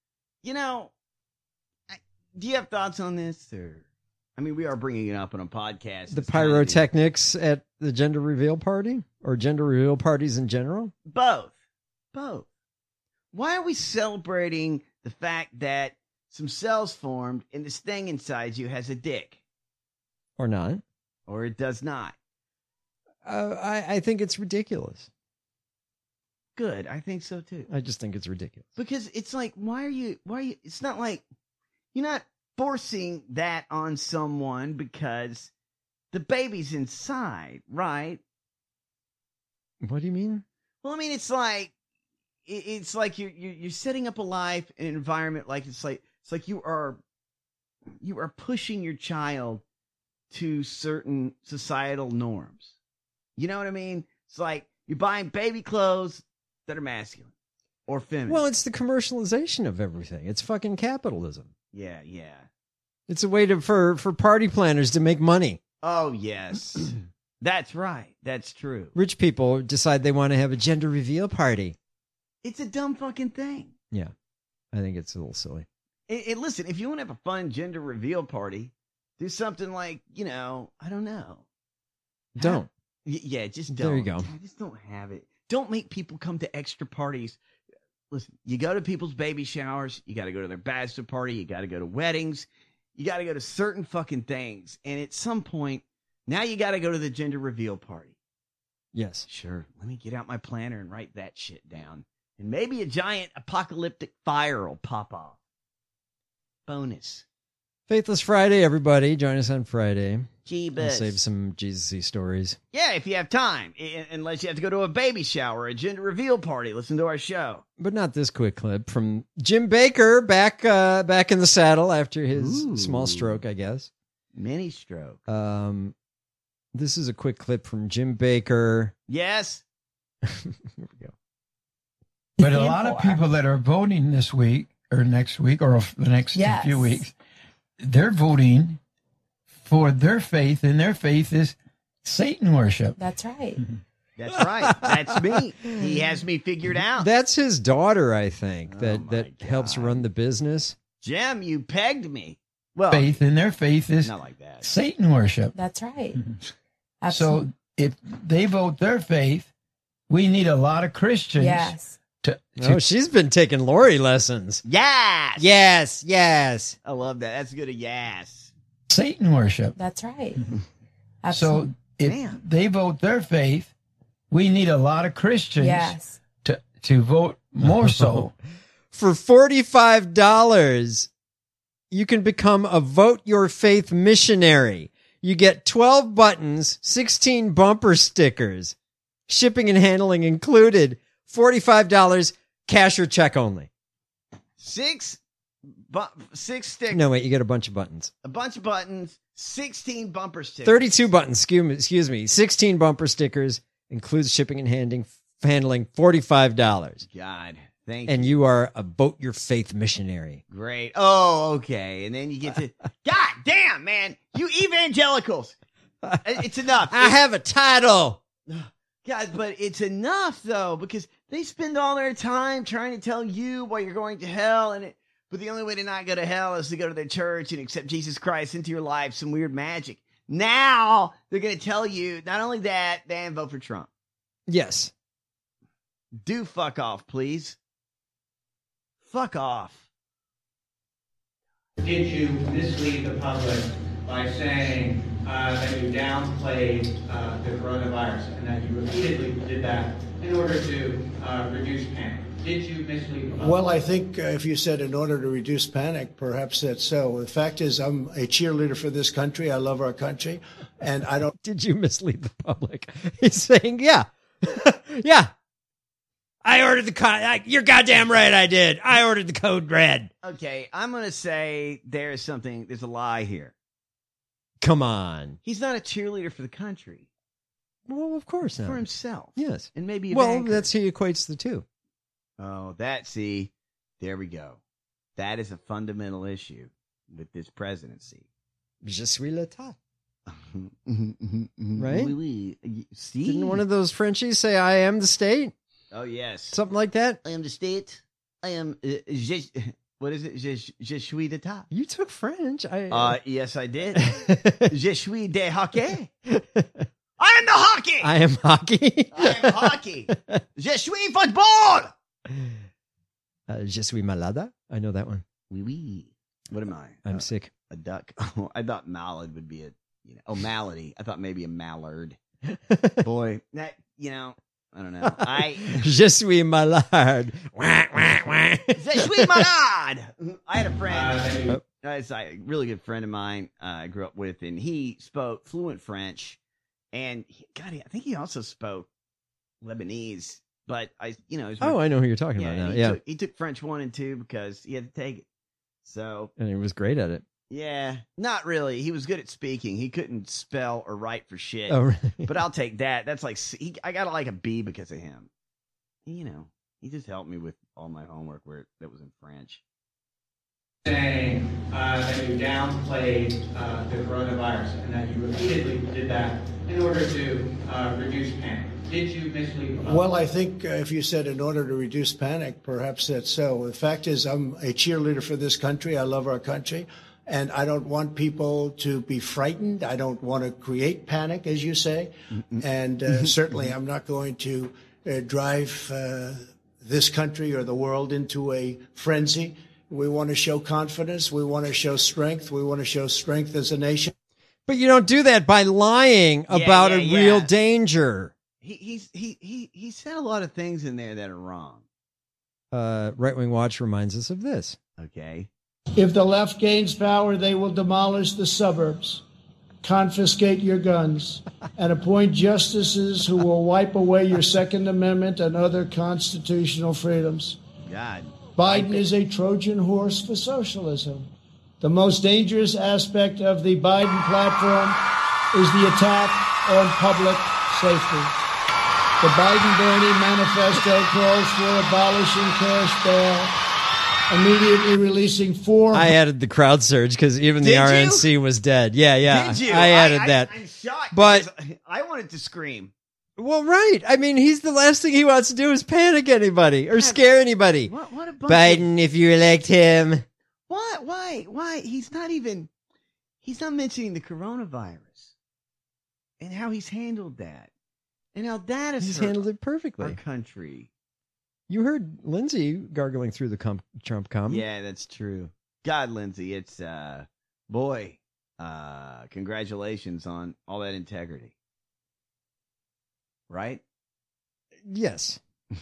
you have thoughts on this? Or, I mean, we are bringing it up on a podcast. The pyrotechnics at the gender reveal party? Or gender reveal parties in general? Both. Why are we celebrating the fact that some cells formed and this thing inside you has a dick? Or not. Or it does not. I think it's ridiculous. Good. I think so too. I just think it's ridiculous. Because it's like, why are you, it's not like, you're not forcing that on someone because the baby's inside, right? What do you mean? Well, I mean, it's like you're setting up a life, an environment, it's like you are pushing your child to certain societal norms. You know what I mean? It's like you're buying baby clothes that are masculine or feminine. Well, it's the commercialization of everything. It's fucking capitalism. Yeah. It's a way for party planners to make money. Oh, yes. That's right. That's true. Rich people decide they want to have a gender reveal party. It's a dumb fucking thing. Yeah. I think it's a little silly. And listen, if you want to have a fun gender reveal party, do something like, I don't know. Don't. Yeah, just don't. There you go. Just don't have it. Don't make people come to extra parties. Listen, you go to people's baby showers. You got to go to their bachelor party. You got to go to weddings. You got to go to certain fucking things. And at some point, now you got to go to the gender reveal party. Yes. Sure. Let me get out my planner and write that shit down. And maybe a giant apocalyptic fire will pop off. Bonus. Faithless Friday, everybody. Join us on Friday. Jeebus. We'll save some Jesus-y stories. Yeah, if you have time. Unless you have to go to a baby shower, a gender reveal party. Listen to our show. But not this quick clip from Jim Baker back in the saddle after his small stroke, I guess. Mini stroke. This is a quick clip from Jim Baker. Yes. Here we go. But a lot of people that are voting this week or next week or the next few weeks, they're voting for their faith, and their faith is Satan worship. That's right. That's right. That's me. He has me figured out. That's his daughter, I think, that helps run the business. Jim, you pegged me. Well, faith, and their faith is not like that. Satan worship. That's right. So if they vote their faith, we need a lot of Christians. Yes. Oh, she's been taking Lori lessons. Yes. Yes. I love that. That's good. Yes. Satan worship. That's right. So if they vote their faith, we need a lot of Christians to vote more so. For $45, you can become a Vote Your Faith missionary. You get 12 buttons, 16 bumper stickers, shipping and handling included. $45, cash or check only. 6 stickers. No, wait, you get a bunch of buttons. A bunch of buttons, 16 bumper stickers. 32 buttons, excuse me. 16 bumper stickers, includes shipping and handling, $45. God, thank you. And you are a Vote Your Faith missionary. Great. Oh, okay. And then you get to, God damn, man, you evangelicals. It's enough. I have a title. God, but it's enough, though, because they spend all their time trying to tell you why you're going to hell, but the only way to not go to hell is to go to the church and accept Jesus Christ into your life, some weird magic. Now, they're going to tell you, not only that, then vote for Trump. Yes. Do fuck off, please. Fuck off. Did you mislead the public by saying that you downplayed the coronavirus and that you repeatedly did that in order to reduce panic? Did you mislead the public? Well, I think if you said in order to reduce panic, perhaps that's so. The fact is, I'm a cheerleader for this country. I love our country, and I don't. Did you mislead the public? He's saying, yeah. Yeah. I ordered the code. You're goddamn right I did. I ordered the code red. Okay, I'm going to say there's a lie here. Come on. He's not a cheerleader for the country. Well, of course not. For himself. Yes. And maybe that's who he equates the two. Oh, there we go. That is a fundamental issue with this presidency. Je suis l'État. Right? See? Didn't one of those Frenchies say, I am the state? Oh, yes. Something like that? I am the state. I am... what is it? Je suis d'État. You took French. Yes, I did. Je suis de hockey. I am the hockey. I am hockey. I am hockey. Je suis football. Je suis malade. I know that one. Oui, oui. What am I? I'm sick. A duck. Oh, I thought mallard would be malady. I thought maybe a mallard. Boy, that, I don't know. Je suis malade. Je suis malade. I had a friend. It's a really good friend of mine I grew up with, and he spoke fluent French. And I think he also spoke Lebanese. But I know who you're talking about now. Yeah, he took French 1 and 2 because he had to take it. So, and he was great at it. Yeah, not really. He was good at speaking. He couldn't spell or write for shit. Oh, really? But I'll take that. That's like I got like a B because of him. He just helped me with all my homework that was in French. Saying that you downplayed the coronavirus and that you repeatedly did that in order to reduce panic. Did you mislead the public? Well, I think if you said in order to reduce panic, perhaps that's so. The fact is, I'm a cheerleader for this country. I love our country. And I don't want people to be frightened. I don't want to create panic, as you say. And certainly I'm not going to drive this country or the world into a frenzy. We want to show confidence. We want to show strength. We want to show strength as a nation. But you don't do that by lying about a real danger. He said a lot of things in there that are wrong. Right Wing Watch reminds us of this. Okay. If the left gains power, they will demolish the suburbs, confiscate your guns, and appoint justices who will wipe away your Second Amendment and other constitutional freedoms. God. Biden is a Trojan horse for socialism. The most dangerous aspect of the Biden platform is the attack on public safety. The Biden-Bernie manifesto calls for abolishing cash bail, immediately releasing 4... I added the crowd surge because even the RNC was dead. Yeah. Did you? I added that. I'm shocked, but I wanted to scream. Well, right. I mean, he's the last thing he wants to do is panic anybody or scare anybody. What a bunch Biden, if you elect him. What? Why? He's not mentioning the coronavirus and how he's handled that. And how that has handled it perfectly. Our country. You heard Lindsay gargling through the Trump comment. Yeah, that's true. God, Lindsay, it's congratulations on all that integrity. Right? Yes.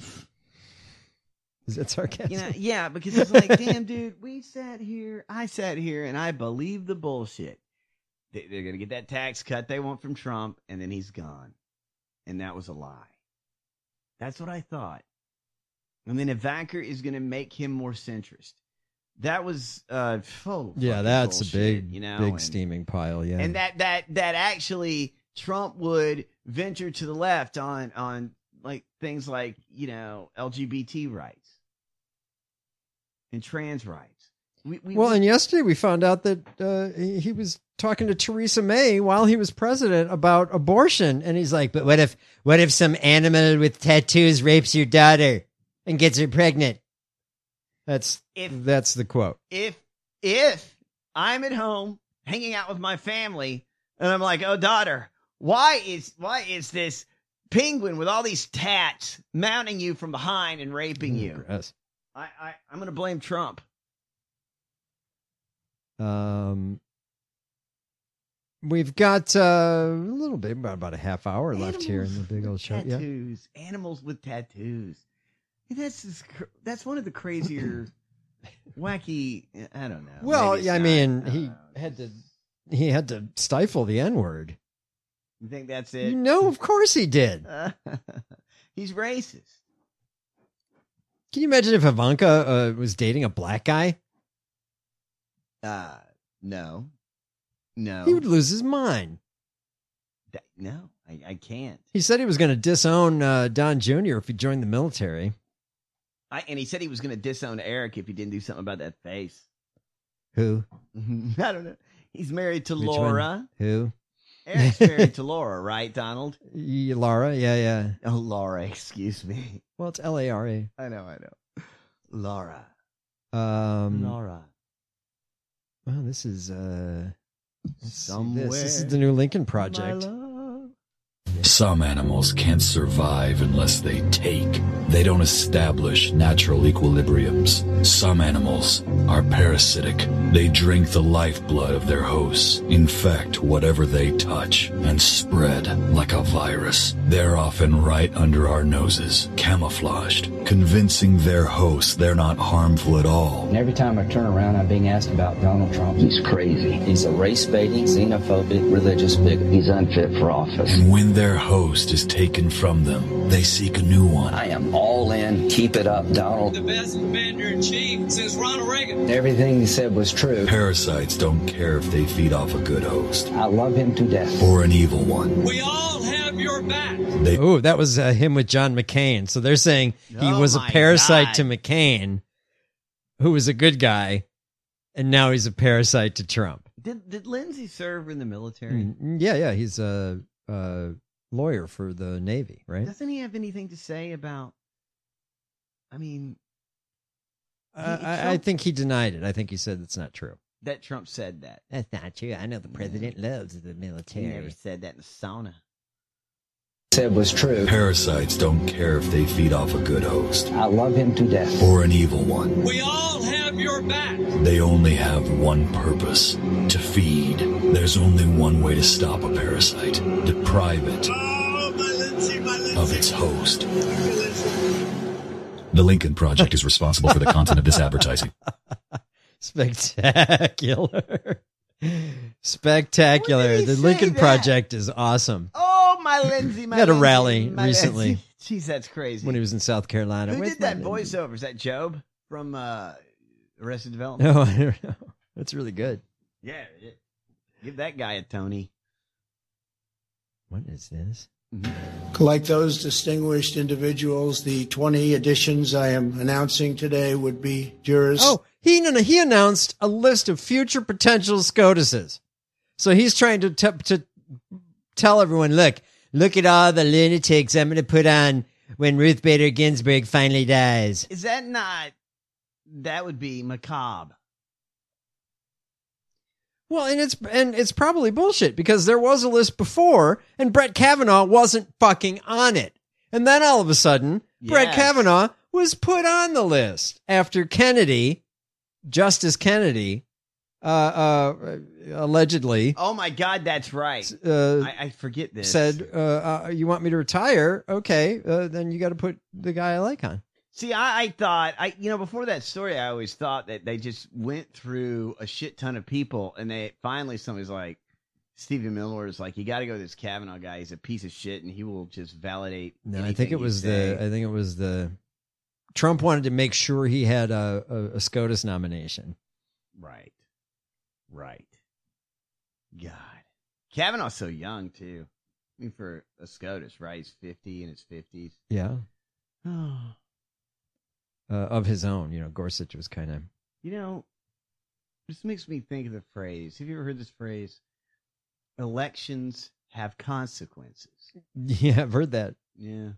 Is that sarcasm? Yeah, because it's like, damn, dude, I sat here, and I believed the bullshit. They're going to get that tax cut they want from Trump, and then he's gone. And that was a lie. That's what I thought. And then Ivanka is going to make him more centrist. That was, that's bullshit, a big steaming pile, yeah. And that actually Trump would venture to the left on like things like, LGBT rights and trans rights. And yesterday we found out that he was talking to Theresa May while he was president about abortion, and he's like, "But what if some animal with tattoos rapes your daughter and gets her pregnant?" That's the quote. If I'm at home hanging out with my family and I'm like, "Oh, daughter, why is this penguin with all these tats mounting you from behind and raping you?" Yes. I'm going to blame Trump. We've got a little bit, about a half hour left here in the big old show. Tattoos, animals with tattoos. That's one of the crazier, wacky. I don't know. Well, yeah, I mean, he had to stifle the N-word. You think that's it? No, of course he did. He's racist. Can you imagine if Ivanka was dating a black guy? No. He would lose his mind. No, I can't. He said he was going to disown Don Jr. if he joined the military. And he said he was going to disown Eric if he didn't do something about that face. Who? I don't know. He's married to Which Laura. one? Who? Eric's married to Laura, right, Donald? Laura, yeah. Oh, Laura, excuse me. Well, it's Lara. I know. Laura. Laura. Well, this is somewhere. This is the new Lincoln Project. Some animals can't survive unless they take. They don't establish natural equilibriums. Some animals are parasitic. They drink the lifeblood of their hosts, infect whatever they touch, and spread like a virus. They're often right under our noses, camouflaged, convincing their hosts they're not harmful at all. And every time I turn around, I'm being asked about Donald Trump. He's crazy. He's a race-baiting, xenophobic, religious bigot. He's unfit for office. And when their host is taken from them, they seek a new one. I am all in. Keep it up, Donald. The best commander-in-chief since Ronald Reagan. Everything he said was true. Parasites don't care if they feed off a good host. I love him to death. Or an evil one. We all have your back. Oh, that was him with John McCain. So they're saying he was a parasite to McCain, who was a good guy, and now he's a parasite to Trump. Did Lindsey serve in the military? Yeah. He's a lawyer for the Navy, right? Doesn't he have anything to say about? I mean, I think he denied it. I think he said it's not true. That Trump said that. That's not true. I know the president loves the military. He never said that in the sauna. Said was true. Parasites don't care if they feed off a good host. I love him to death. Or an evil one. We all have your back. They only have one purpose: to feed. There's only one way to stop a parasite: deprive it of its host. The Lincoln Project is responsible for the content of this advertising. Spectacular. Spectacular. The Lincoln Project is awesome. Oh, my Lindsay, He had a rally recently. Lindsay. Jeez, that's crazy. When he was in South Carolina. Who Where's did that my voiceover? Is that Job from Arrested Development? No, I don't know. That's really good. Yeah. Give that guy a Tony. What is this? Like those distinguished individuals, the 20 additions I am announcing today would be jurors. Oh, he announced a list of future potential SCOTUSes. So he's trying to tell everyone, look at all the lunatics I'm going to put on when Ruth Bader Ginsburg finally dies. Is that not... That would be macabre. Well, and it's probably bullshit because there was a list before and Brett Kavanaugh wasn't fucking on it. And then all of a sudden, Brett Kavanaugh was put on the list after Kennedy, Justice Kennedy, allegedly. Oh my God, that's right. I forget this. Said, you want me to retire? Okay, then you got to put the guy I like on. See, I thought, before that story, I always thought that they just went through a shit ton of people, and somebody's like, Stephen Miller is like, you got to go to this Kavanaugh guy. He's a piece of shit, and he will just validate. No, I think it was Trump wanted to make sure he had a SCOTUS nomination. Right. God, Kavanaugh's so young too. I mean, for a SCOTUS, right? He's 50 in his 50s. Yeah. Of his own, Gorsuch was kind of... this makes me think of the phrase. Have you ever heard this phrase? Elections have consequences. Yeah, I've heard that. Yeah.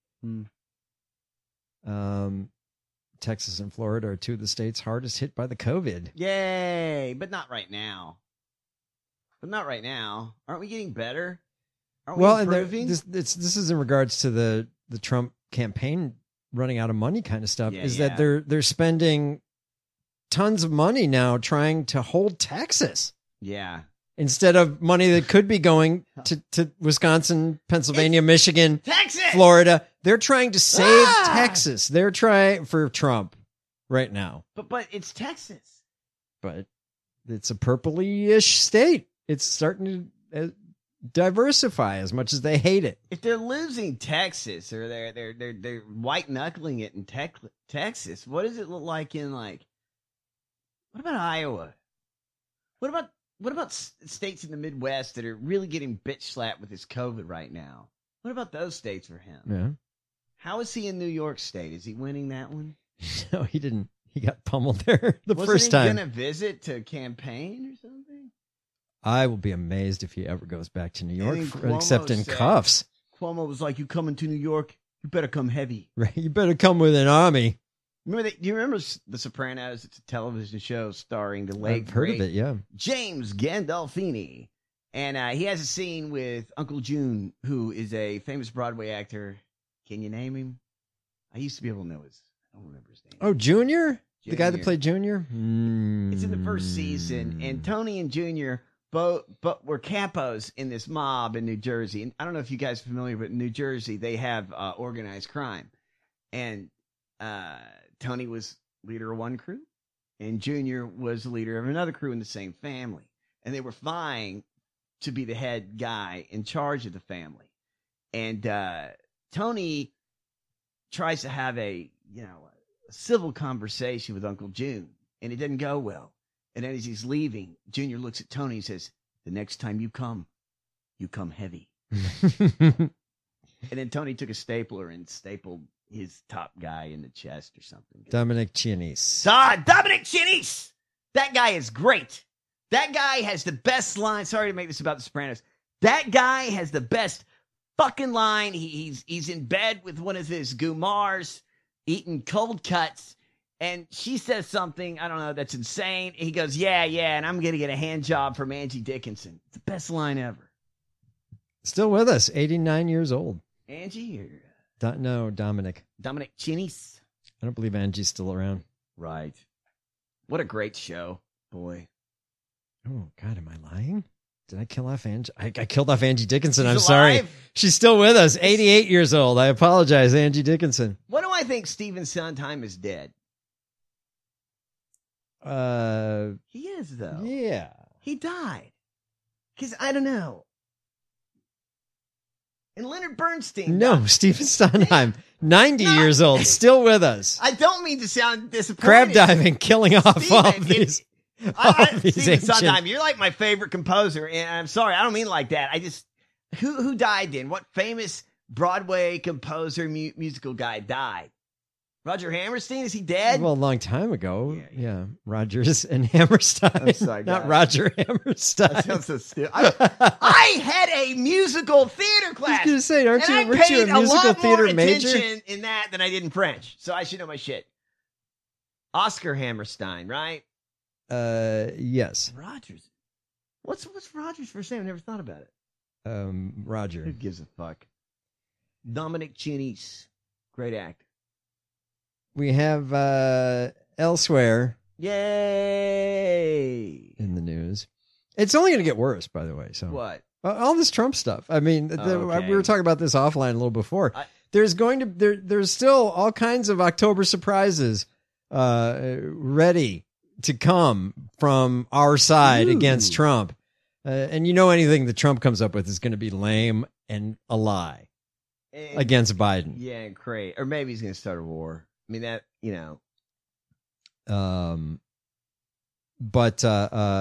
Texas and Florida are two of the states hardest hit by the COVID. Yay! But not right now. Aren't we getting better? Aren't we improving? This is in regards to the Trump campaign running out of money kind of stuff. That they're spending tons of money now trying to hold Texas. Yeah. Instead of money that could be going to Wisconsin, Pennsylvania, Michigan, Texas! Florida. They're trying to save Texas. They're trying for Trump right now. But it's Texas. But it's a purpley-ish state. It's starting to diversify as much as they hate it. If they're losing Texas or they're white knuckling it in Texas, what does it look like in what about Iowa? What about states in the Midwest that are really getting bitch slapped with this COVID right now? What about those states for him? Yeah. How is he in New York State? Is he winning that one? No, he didn't. He got pummeled there Wasn't first time. Wasn't he going to visit to campaign or something? I will be amazed if he ever goes back to New York, except in cuffs. Cuomo was like, you coming to New York, you better come heavy. Right, you better come with an army. Do you remember The Sopranos? It's a television show starring the late, I've heard of it, yeah. James Gandolfini. And he has a scene with Uncle June, who is a famous Broadway actor. Can you name him? I used to be able to know his don't remember his name. Oh, Junior? The guy that played Junior? It's in the first season, and Tony and Junior both were capos in this mob in New Jersey. And I don't know if you guys are familiar, but in New Jersey, they have organized crime. And Tony was leader of one crew, and Junior was the leader of another crew in the same family. And they were vying to be the head guy in charge of the family. And Tony tries to have a civil conversation with Uncle June, and it didn't go well. And then as he's leaving, Junior looks at Tony and says, "The next time you come heavy." And then Tony took a stapler and stapled his top guy in the chest or something. Dominic Chianese. Dominic Chianese! That guy is great. That guy has the best line. Sorry to make this about The Sopranos. That guy has the best fucking line. He's in bed with one of his Gumars, eating cold cuts, and she says something, I don't know, that's insane. He goes, yeah, and I'm going to get a hand job from Angie Dickinson. It's the best line ever. Still with us, 89 years old. Angie? No, Dominic. Dominic Chianese. I don't believe Angie's still around. Right. What a great show, boy. Oh, God, am I lying? Did I kill off Angie? I killed off Angie Dickinson. She's I'm sorry. alive? She's still with us. 88 years old. I apologize, Angie Dickinson. What do I think Stephen Sondheim is dead? He is, though. Yeah. He died. Because, I don't know. And Leonard Bernstein. No, Stephen Sondheim, 90 years old, still with us. I don't mean to sound disappointed. Crab diving, killing off Steven, all these. Stephen Sondheim, you're like my favorite composer, and I'm sorry, I don't mean like that. I just who died then? What famous Broadway composer, musical guy died? Roger Hammerstein, is he dead? Well, a long time ago. Yeah. Rogers and Hammerstein. I'm sorry, not guys. Roger Hammerstein. That sounds so stupid. I had a musical theater class. I was going to say, weren't you a paid musical lot theater more major? attention in that than I did in French, so I should know my shit. Oscar Hammerstein, right? Yes. Rogers. What's Rogers' first name? I never thought about it. Roger. Who gives a fuck? Dominic Chianese, great actor. We have elsewhere. Yay! In the news. It's only going to get worse, by the way. So What? All this Trump stuff. I mean, Okay. we were talking about this offline a little before. There's still all kinds of October surprises ready to come from our side against Trump. And anything that Trump comes up with is going to be lame and a lie against Biden. Yeah, and crazy. Or maybe he's going to start a war. I mean, that, But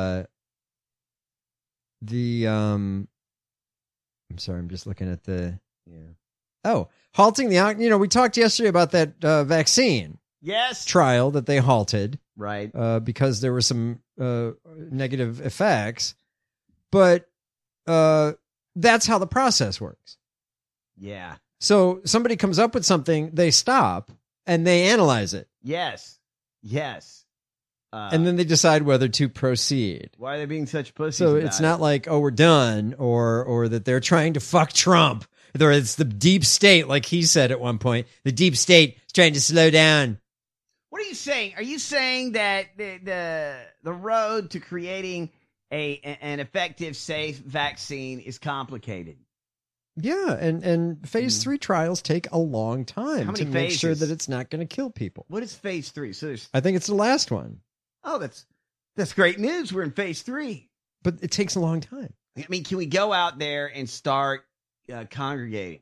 I'm sorry, I'm just looking at halting the, we talked yesterday about that vaccine trial that they halted. Right. Because there were some negative effects, but that's how the process works. Yeah. So somebody comes up with something, they stop, and they analyze it. Yes. And then they decide whether to proceed. Why are they being such pussies? So about it's not like, we're done, or that they're trying to fuck Trump. Or it's the deep state, like he said at one point. The deep state is trying to slow down. What are you saying? Are you saying that the road to creating an effective, safe vaccine is complicated? Yeah, and phase 3 trials take a long time How many to make sure phases? that it's not going to kill people. What is phase 3? So there's. I think it's the last one. Oh, that's great news. We're in phase 3. But it takes a long time. I mean, can we go out there and start congregating?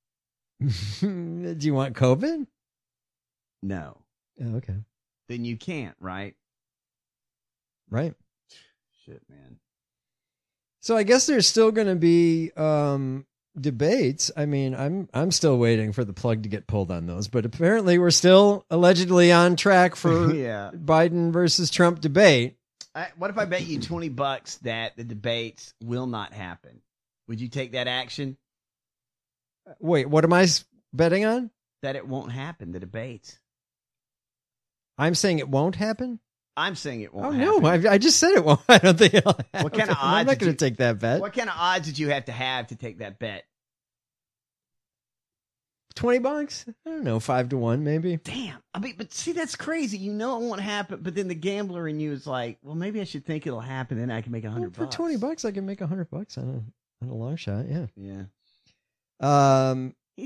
Do you want COVID? No. Oh, okay. Then you can't, right? Right. Shit, man. So I guess there's still going to be debates. I mean, I'm still waiting for the plug to get pulled on those, but apparently we're still allegedly on track for Yeah. Biden versus Trump debate. What if I bet you $20 that the debates will not happen? Would you take that action? Wait, what am I betting on? That it won't happen, the debates. I'm saying it won't happen? I'm saying it won't Oh, happen. no, I just said it won't. I don't think it'll happen. What kind of odds? I'm not did going you- to take that bet. What kind of odds did you have to take that bet? $20? I don't know, 5-1 maybe. Damn. I mean, but see, that's crazy. You know it won't happen, but then the gambler in you is like, well, maybe I should think it'll happen, then I can make $100. For $20, I can make $100 on a long shot. Yeah. Yeah.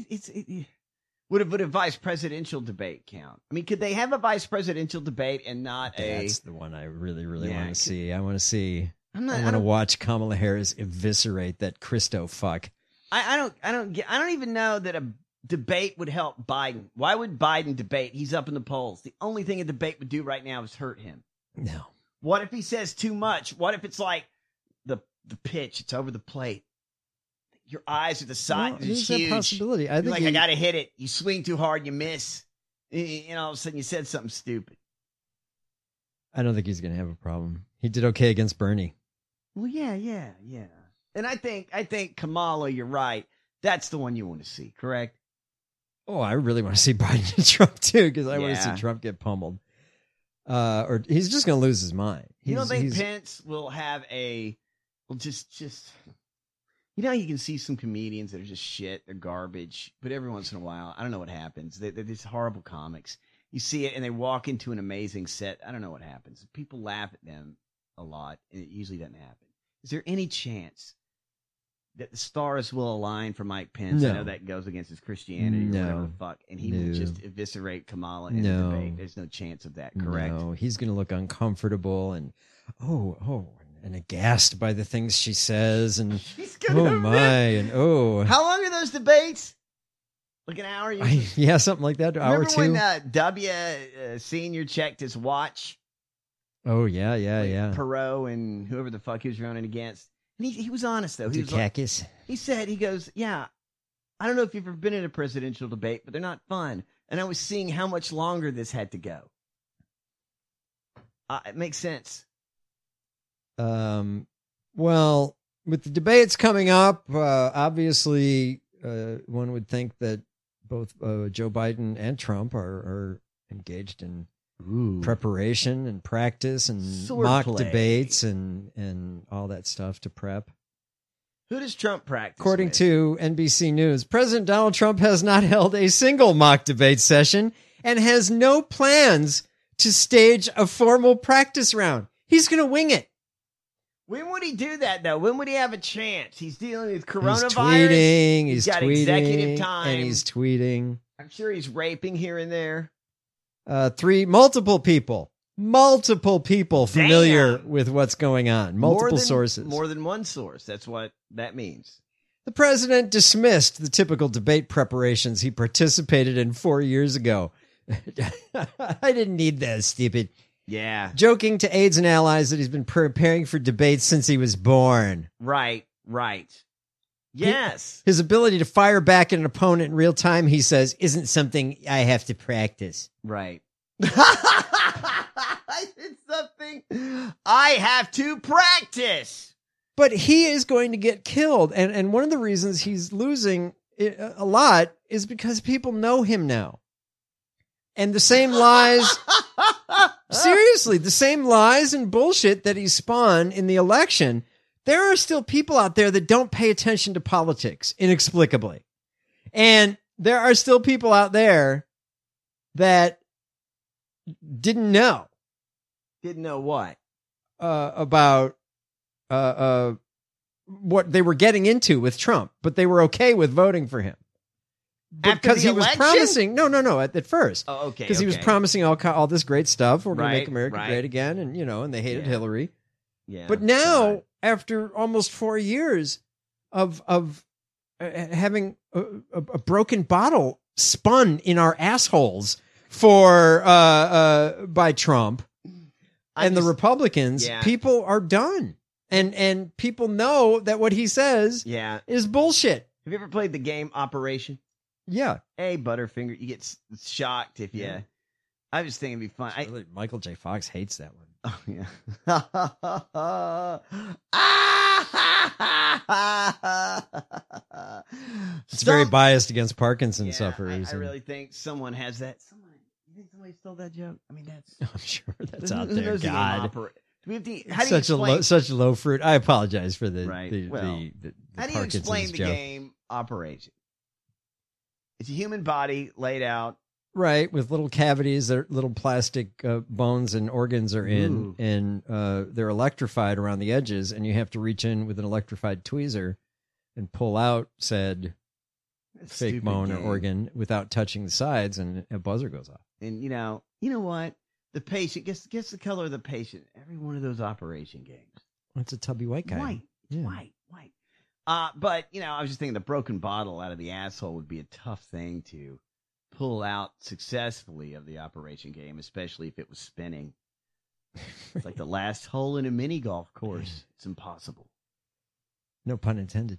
Would a vice presidential debate count? I mean, could they have a vice presidential debate and not That's the one I really want to see. I want to see. I I want to don't- watch Kamala Harris eviscerate that Christo fuck. I don't even know that a debate would help Biden. Why would Biden debate? He's up in the polls. The only thing a debate would do right now is hurt him. No. What if he says too much? What if it's like the pitch? It's over the plate. Your eyes are the side. Well, It's there's that huge. possibility. I You're think like, he- I got to hit it. You swing too hard, you miss. And all of a sudden you said something stupid. I don't think he's going to have a problem. He did okay against Bernie. Well, yeah. And I think Kamala, you're right. That's the one you want to see, correct? Oh, I really want to see Biden and Trump too, because I want to Yeah. see Trump get pummeled. Or he's just going to lose his mind. You don't think He's- Pence will have just you know, you can see some comedians that are just shit, they're garbage, but every once in a while, I don't know what happens. They're these horrible comics. You see it and they walk into an amazing set. I don't know what happens. People laugh at them a lot, and it usually doesn't happen. Is there any chance that the stars will align for Mike Pence? I No. know that goes against his Christianity or whatever the fuck, and he will No. just eviscerate Kamala in No. the debate. There's no chance of that, correct? No, he's going to look uncomfortable and and aghast by the things she says and gonna oh my and How long are those debates? Like an hour? yeah, something like that. Hour Remember two. when W Senior checked his watch? Oh yeah. Perot and whoever the fuck he was running against. And he was honest though. He was Dukakis. he said, he goes, yeah, I don't know if you've ever been in a presidential debate, but they're not fun. And I was seeing how much longer this had to go. It makes sense. Well, with the debates coming up, obviously, one would think that both Joe Biden and Trump are engaged in preparation and practice and mock Swordplay. debates and all that stuff to prep. Who does Trump practice According with? to NBC News, President Donald Trump has not held a single mock debate session and has no plans to stage a formal practice round. He's going to wing it. When would he do that, though? When would he have a chance? He's dealing with coronavirus. He's tweeting. He's got tweeting. executive time. And he's tweeting. I'm sure he's raping here and there. Multiple people familiar with what's going on. Multiple sources. More than one source. That's what that means. The president dismissed the typical debate preparations he participated in 4 years ago. I didn't need that, stupid. Yeah. Joking to aides and allies that he's been preparing for debates since he was born. Right. Yes. His ability to fire back at an opponent in real time, he says, isn't something I have to practice. Right. It's something I have to practice. But he is going to get killed. And one of the reasons he's losing a lot is because people know him now. And the same lies, seriously, the same lies and bullshit that he spawned in the election, there are still people out there that don't pay attention to politics inexplicably. And there are still people out there that didn't know. Didn't know what? About what they were getting into with Trump, but they were okay with voting for him. Because he was promising, no, at first. Oh, okay. Because he was promising all this great stuff. We're going to make America right. great again. And, and they hated Hillary. Yeah. But now, after almost 4 years of having a broken bottle spun in our assholes by Trump and the Republicans, people are done. And people know that what he says is bullshit. Have you ever played the game Operation? Yeah. Hey, Butterfinger, you get shocked if you. Yeah. I was thinking it'd be fun. Really, Michael J. Fox hates that one. Oh, yeah. It's very biased against Parkinson's sufferers. I really think someone has that. You think somebody stole that joke? I mean, that's. I'm sure that's out Who there. knows the game God. How do you explain? Such low fruit. I apologize for the Right. the Well, the how do you Parkinson's explain the joke. game Operation? It's a human body laid out. Right, with little cavities that little plastic bones and organs are in, and they're electrified around the edges, and you have to reach in with an electrified tweezer and pull out said fake bone or organ without touching the sides, and a buzzer goes off. And you know what? The patient gets the color of the patient. Every one of those operation games. It's a tubby white guy. White. But I was just thinking the broken bottle out of the asshole would be a tough thing to pull out successfully of the operation game, especially if it was spinning. It's like the last hole in a mini golf course. It's impossible. No pun intended.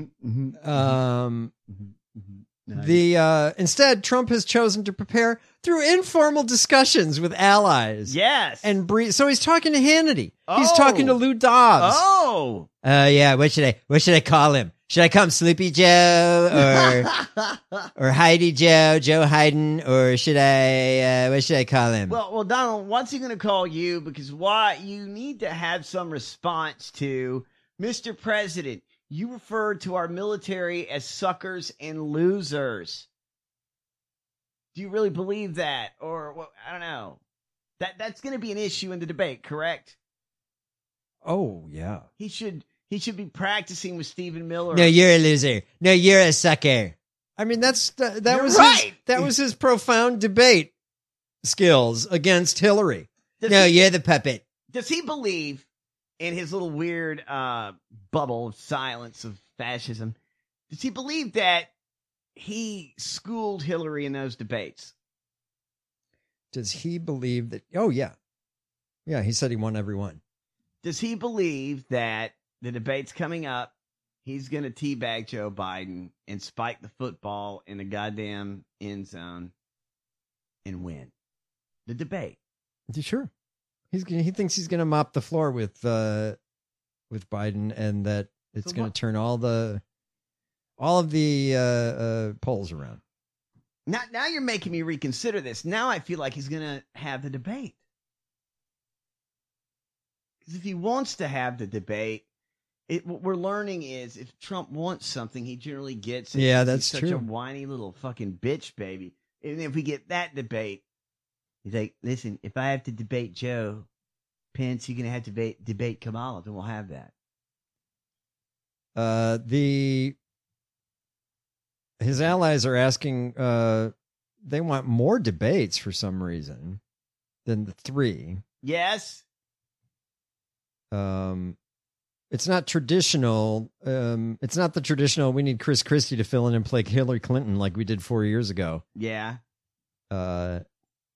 Nice. Instead, Trump has chosen to prepare through informal discussions with allies. Yes. And so he's talking to Hannity. He's talking to Lou Dobbs. Oh. Yeah. What should I call him? Should I call him Sleepy Joe or Heidi Joe Hayden, or what should I call him? Well, Donald, what's he going to call you? Because you need to have some response to, Mr. President, you referred to our military as suckers and losers. Do you really believe that? Or, I don't know. That's going to be an issue in the debate, correct? Oh, yeah. He should be practicing with Stephen Miller. No, you're a loser. No, you're a sucker. I mean, that was his profound debate skills against Hillary. You're the puppet. Does he believe in his little weird bubble of silence of fascism? Does he believe that he schooled Hillary in those debates? Does he believe that? Oh, yeah. Yeah, he said he won every one. Does he believe that the debate's coming up, he's going to teabag Joe Biden and spike the football in the goddamn end zone and win the debate? Sure. He thinks he's going to mop the floor with Biden, and that it's going to turn all of the polls around. Now you're making me reconsider this. Now I feel like he's going to have the debate. Because if he wants to have the debate, what we're learning is if Trump wants something, he generally gets it. Yeah, that's he's true. Such a whiny little fucking bitch, baby. And if we get that debate, he's like, listen, if I have to debate Joe Pence, you're going to have to debate Kamala, then we'll have that. His allies are asking, they want more debates for some reason than the 3. Yes. It's not traditional. It's not the traditional, we need Chris Christie to fill in and play Hillary Clinton like we did 4 years ago. Yeah. The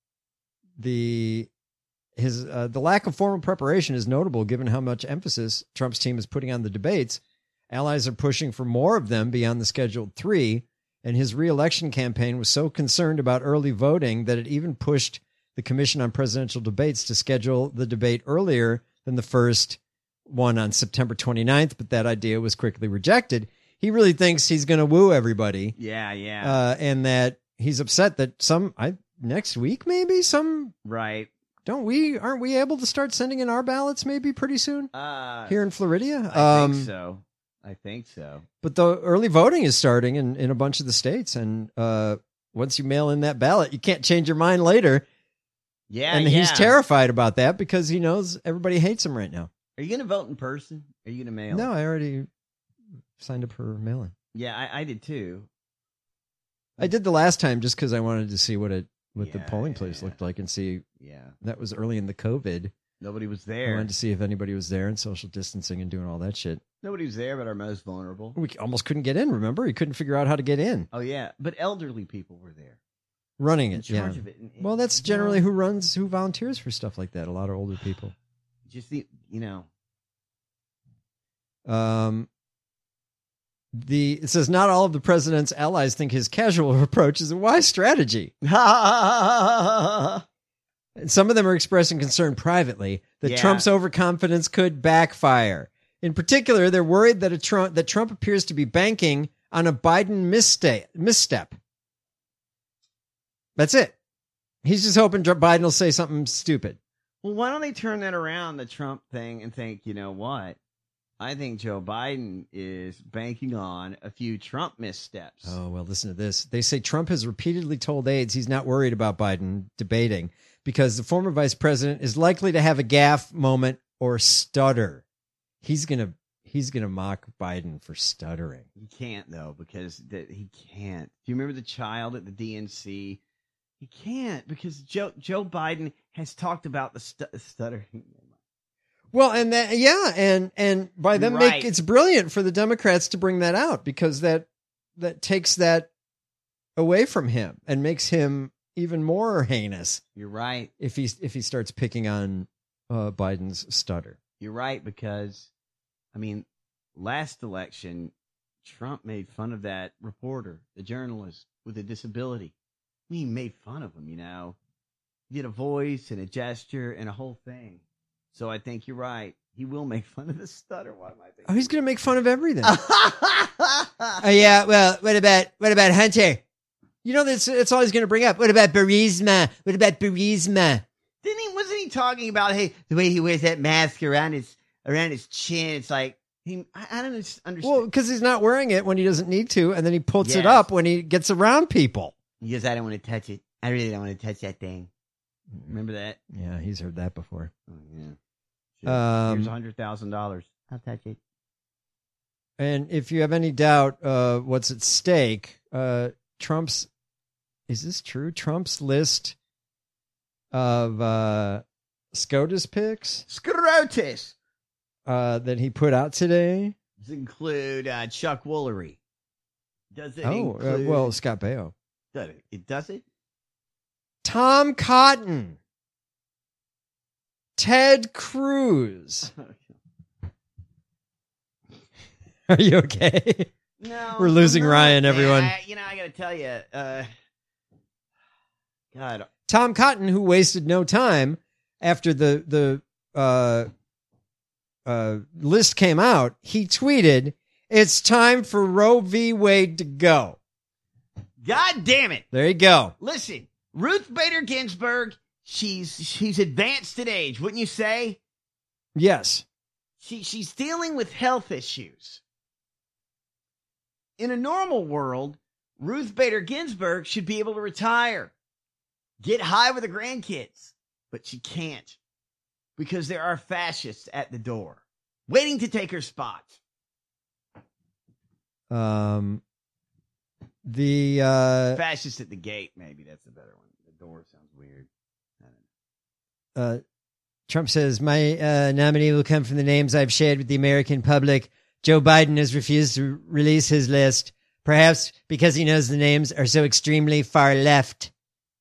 lack of formal preparation is notable given how much emphasis Trump's team is putting on the debates. Allies are pushing for more of them beyond the scheduled 3, and his re-election campaign was so concerned about early voting that it even pushed the Commission on Presidential Debates to schedule the debate earlier than the first one on September 29th, but that idea was quickly rejected. He really thinks he's going to woo everybody. Yeah. And that he's upset that next week, maybe some. Right. Aren't we able to start sending in our ballots maybe pretty soon? Here in Florida? I think so. But the early voting is starting in a bunch of the states. And once you mail in that ballot, you can't change your mind later. Yeah. And he's terrified about that because he knows everybody hates him right now. Are you going to vote in person? Are you going to mail? No, I already signed up for mail-in. Yeah, I did too. I did the last time just because I wanted to see what the polling place looked like and see. Yeah. That was early in the COVID. Nobody was there. I wanted to see if anybody was there and social distancing and doing all that shit. Nobody was there but our most vulnerable. We almost couldn't get in, remember? He couldn't figure out how to get in. Oh, yeah. But elderly people were there. Running it, in charge of it. Well, that's generally who volunteers for stuff like that. A lot of older people. Just it says not all of the president's allies think his casual approach is a wise strategy. And some of them are expressing concern privately that Trump's overconfidence could backfire. In particular, they're worried that Trump appears to be banking on a Biden misstep. That's it. He's just hoping Biden will say something stupid. Well, why don't they turn that around, the Trump thing, and think, you know what? I think Joe Biden is banking on a few Trump missteps. Oh, well, listen to this. They say Trump has repeatedly told aides he's not worried about Biden debating because the former vice president is likely to have a gaffe moment or stutter. He's gonna mock Biden for stuttering. He can't, though, because he can't. Do you remember the child at the DNC? He can't because Joe Biden has talked about the stuttering. Well, and by them Right. it's brilliant for the Democrats to bring that out because that takes that away from him and makes him even more heinous. You're right. If he starts picking on Biden's stutter. You're right, because, I mean, last election, Trump made fun of that reporter, the journalist with a disability. I mean, he made fun of him, you know. He did a voice and a gesture and a whole thing. So I think you're right. He will make fun of the stutter. Why am I thinking? Oh, he's going to make fun of everything. Oh, yeah. Well, what about Hunter? You know, that's all he's going to bring up. What about Burisma? Wasn't he talking about, hey, the way he wears that mask around his chin? It's like, I don't understand. Well, because he's not wearing it when he doesn't need to, and then he puts it up when he gets around people. He goes, I don't want to touch it. I really don't want to touch that thing. Remember that? Yeah, he's heard that before. Oh, yeah. Here's $100,000. I'll touch it. And if you have any doubt what's at stake, is this true? Trump's list of SCOTUS picks? SCOTUS! That he put out today? Does it include Chuck Woolery? Does it include... well, Scott Baio. Does it? Tom Cotton. Ted Cruz. Are you okay? No. We're losing Ryan, everyone. I got to tell you. God. Tom Cotton, who wasted no time after the list came out, he tweeted, "It's time for Roe v. Wade to go." God damn it. There you go. Listen, Ruth Bader Ginsburg, she's advanced in age, wouldn't you say? Yes. She's dealing with health issues. In a normal world, Ruth Bader Ginsburg should be able to retire, get high with the grandkids, but she can't because there are fascists at the door waiting to take her spot. The fascist at the gate, maybe that's a better one. The door sounds weird. Trump says, my nominee will come from the names I've shared with the American public. Joe Biden has refused to release his list, perhaps because he knows the names are so extremely far left.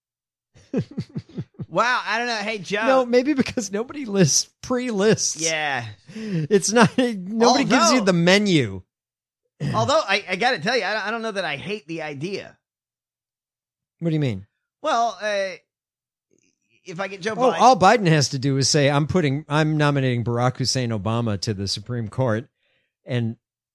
Wow, I don't know. Hey, Joe. No, maybe because nobody lists pre-lists. Yeah. It's not, nobody gives you the menu. Although, I got to tell you, I don't know that I hate the idea. What do you mean? Well, if I get Joe Oh, Biden. all Biden has to do is say, I'm nominating Barack Hussein Obama to the Supreme Court, and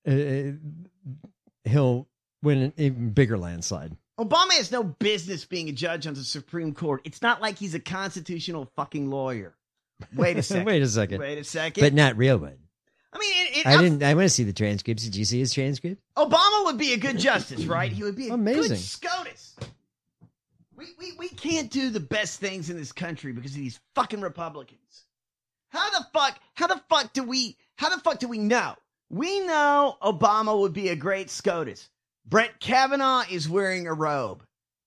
he'll win an even bigger landslide. Obama has no business being a judge on the Supreme Court. It's not like he's a constitutional fucking lawyer. Wait a second. Wait a second. But not real one. I mean, I want to see the transcripts. Did you see his transcript? Obama would be a good justice, right? He would be a Amazing. good SCOTUS. We can't do the best things in this country because of these fucking Republicans. How the fuck do we know? We know Obama would be a great SCOTUS. Brett Kavanaugh is wearing a robe.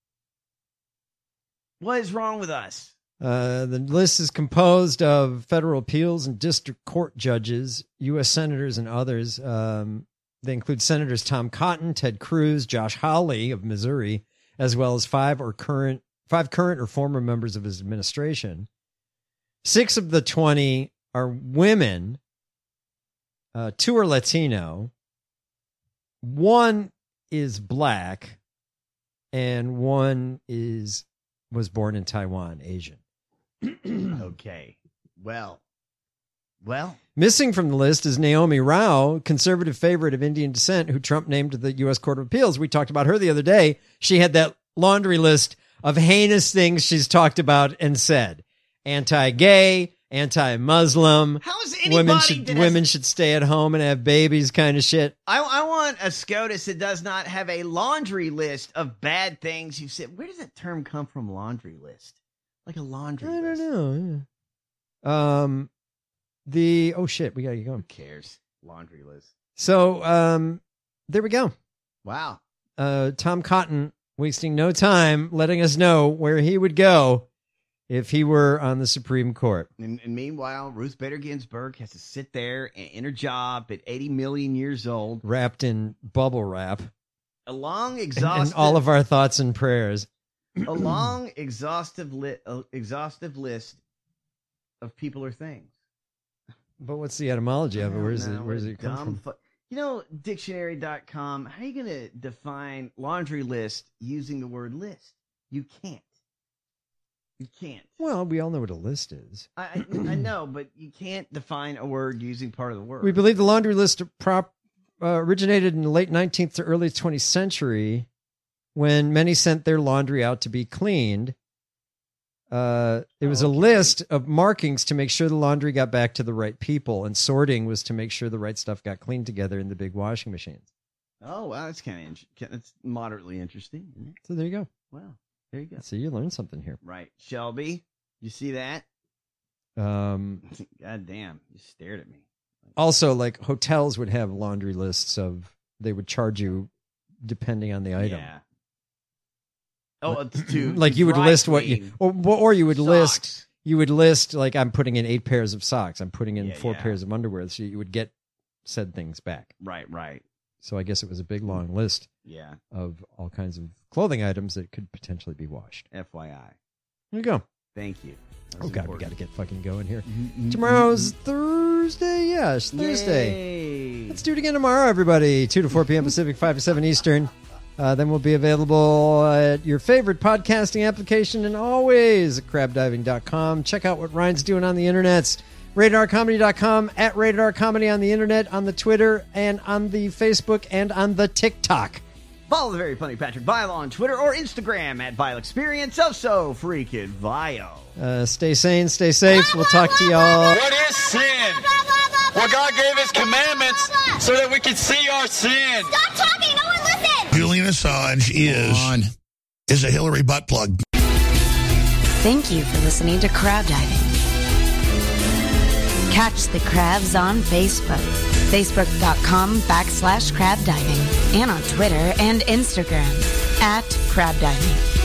What is wrong with us? The list is composed of federal appeals and district court judges, U.S. senators, and others. They include Senators Tom Cotton, Ted Cruz, Josh Hawley of Missouri, as well as five current or former members of his administration. 6 of the 20 are women. 2 are Latino. 1 is black, and 1 was born in Taiwan, Asian. Okay. Well. Missing from the list is Naomi Rao, conservative favorite of Indian descent, who Trump named to the U.S. Court of Appeals. We talked about her the other day. She had that laundry list of heinous things she's talked about and said. Anti-gay, anti-Muslim. How is anybody women should stay at home and have babies kind of shit. I want a SCOTUS that does not have a laundry list of bad things you said. Where does that term come from, laundry list? Like a laundry list. I don't know. Oh shit, we gotta get going. Who cares? Laundry list. So, there we go. Wow. Tom Cotton wasting no time letting us know where he would go if he were on the Supreme Court. And meanwhile, Ruth Bader Ginsburg has to sit there and in her job at 80 million years old, wrapped in bubble wrap, a long, exhaustive, and all of our thoughts and prayers, a long, exhaustive list of people or things. But what's the etymology of it? Where's it come from? Dictionary.com. How are you going to define laundry list using the word list? You can't. You can't. Well, we all know what a list is. I know, but you can't define a word using part of the word. We believe the laundry list originated in the late 19th to early 20th century when many sent their laundry out to be cleaned. It was a list of markings to make sure the laundry got back to the right people, and sorting was to make sure the right stuff got cleaned together in the big washing machines. Oh, wow. That's that's moderately interesting, isn't it? So there you go. Wow. There you go. So you learned something here. Right. Shelby, you see that? God damn. You stared at me. Also, like, hotels would have laundry lists they would charge you depending on the item. Yeah. Oh, like you would list what you, or you would list, like, I'm putting in 8 pairs of socks. I'm putting in 4 pairs of underwear. So you would get said things back. Right. So I guess it was a big, long list of all kinds of clothing items that could potentially be washed. FYI. There you go. Thank you. Oh, God, we got to get fucking going here. Tomorrow's Thursday. Yes, Thursday. Yay. Let's do it again tomorrow, everybody. 2 to 4 p.m. Pacific, 5 to 7 Eastern. Then we'll be available at your favorite podcasting application and always at crabdiving.com. Check out what Ryan's doing on the internets. RatedRComedy.com, at RatedRComedy on the internet, on the Twitter, and on the Facebook, and on the TikTok. Follow the very funny Patrick Vile on Twitter or Instagram at Vile Experience. So freaking Vile. Stay sane, stay safe. We'll talk to y'all. What is sin? Well, God gave us commandments so that we can see our sin. Stop talking. No one listen. Julian Assange is a Hillary butt plug. Thank you for listening to Crab Diving. Catch the crabs on Facebook. Facebook.com/crabdiving. And on Twitter and Instagram @crabdiving.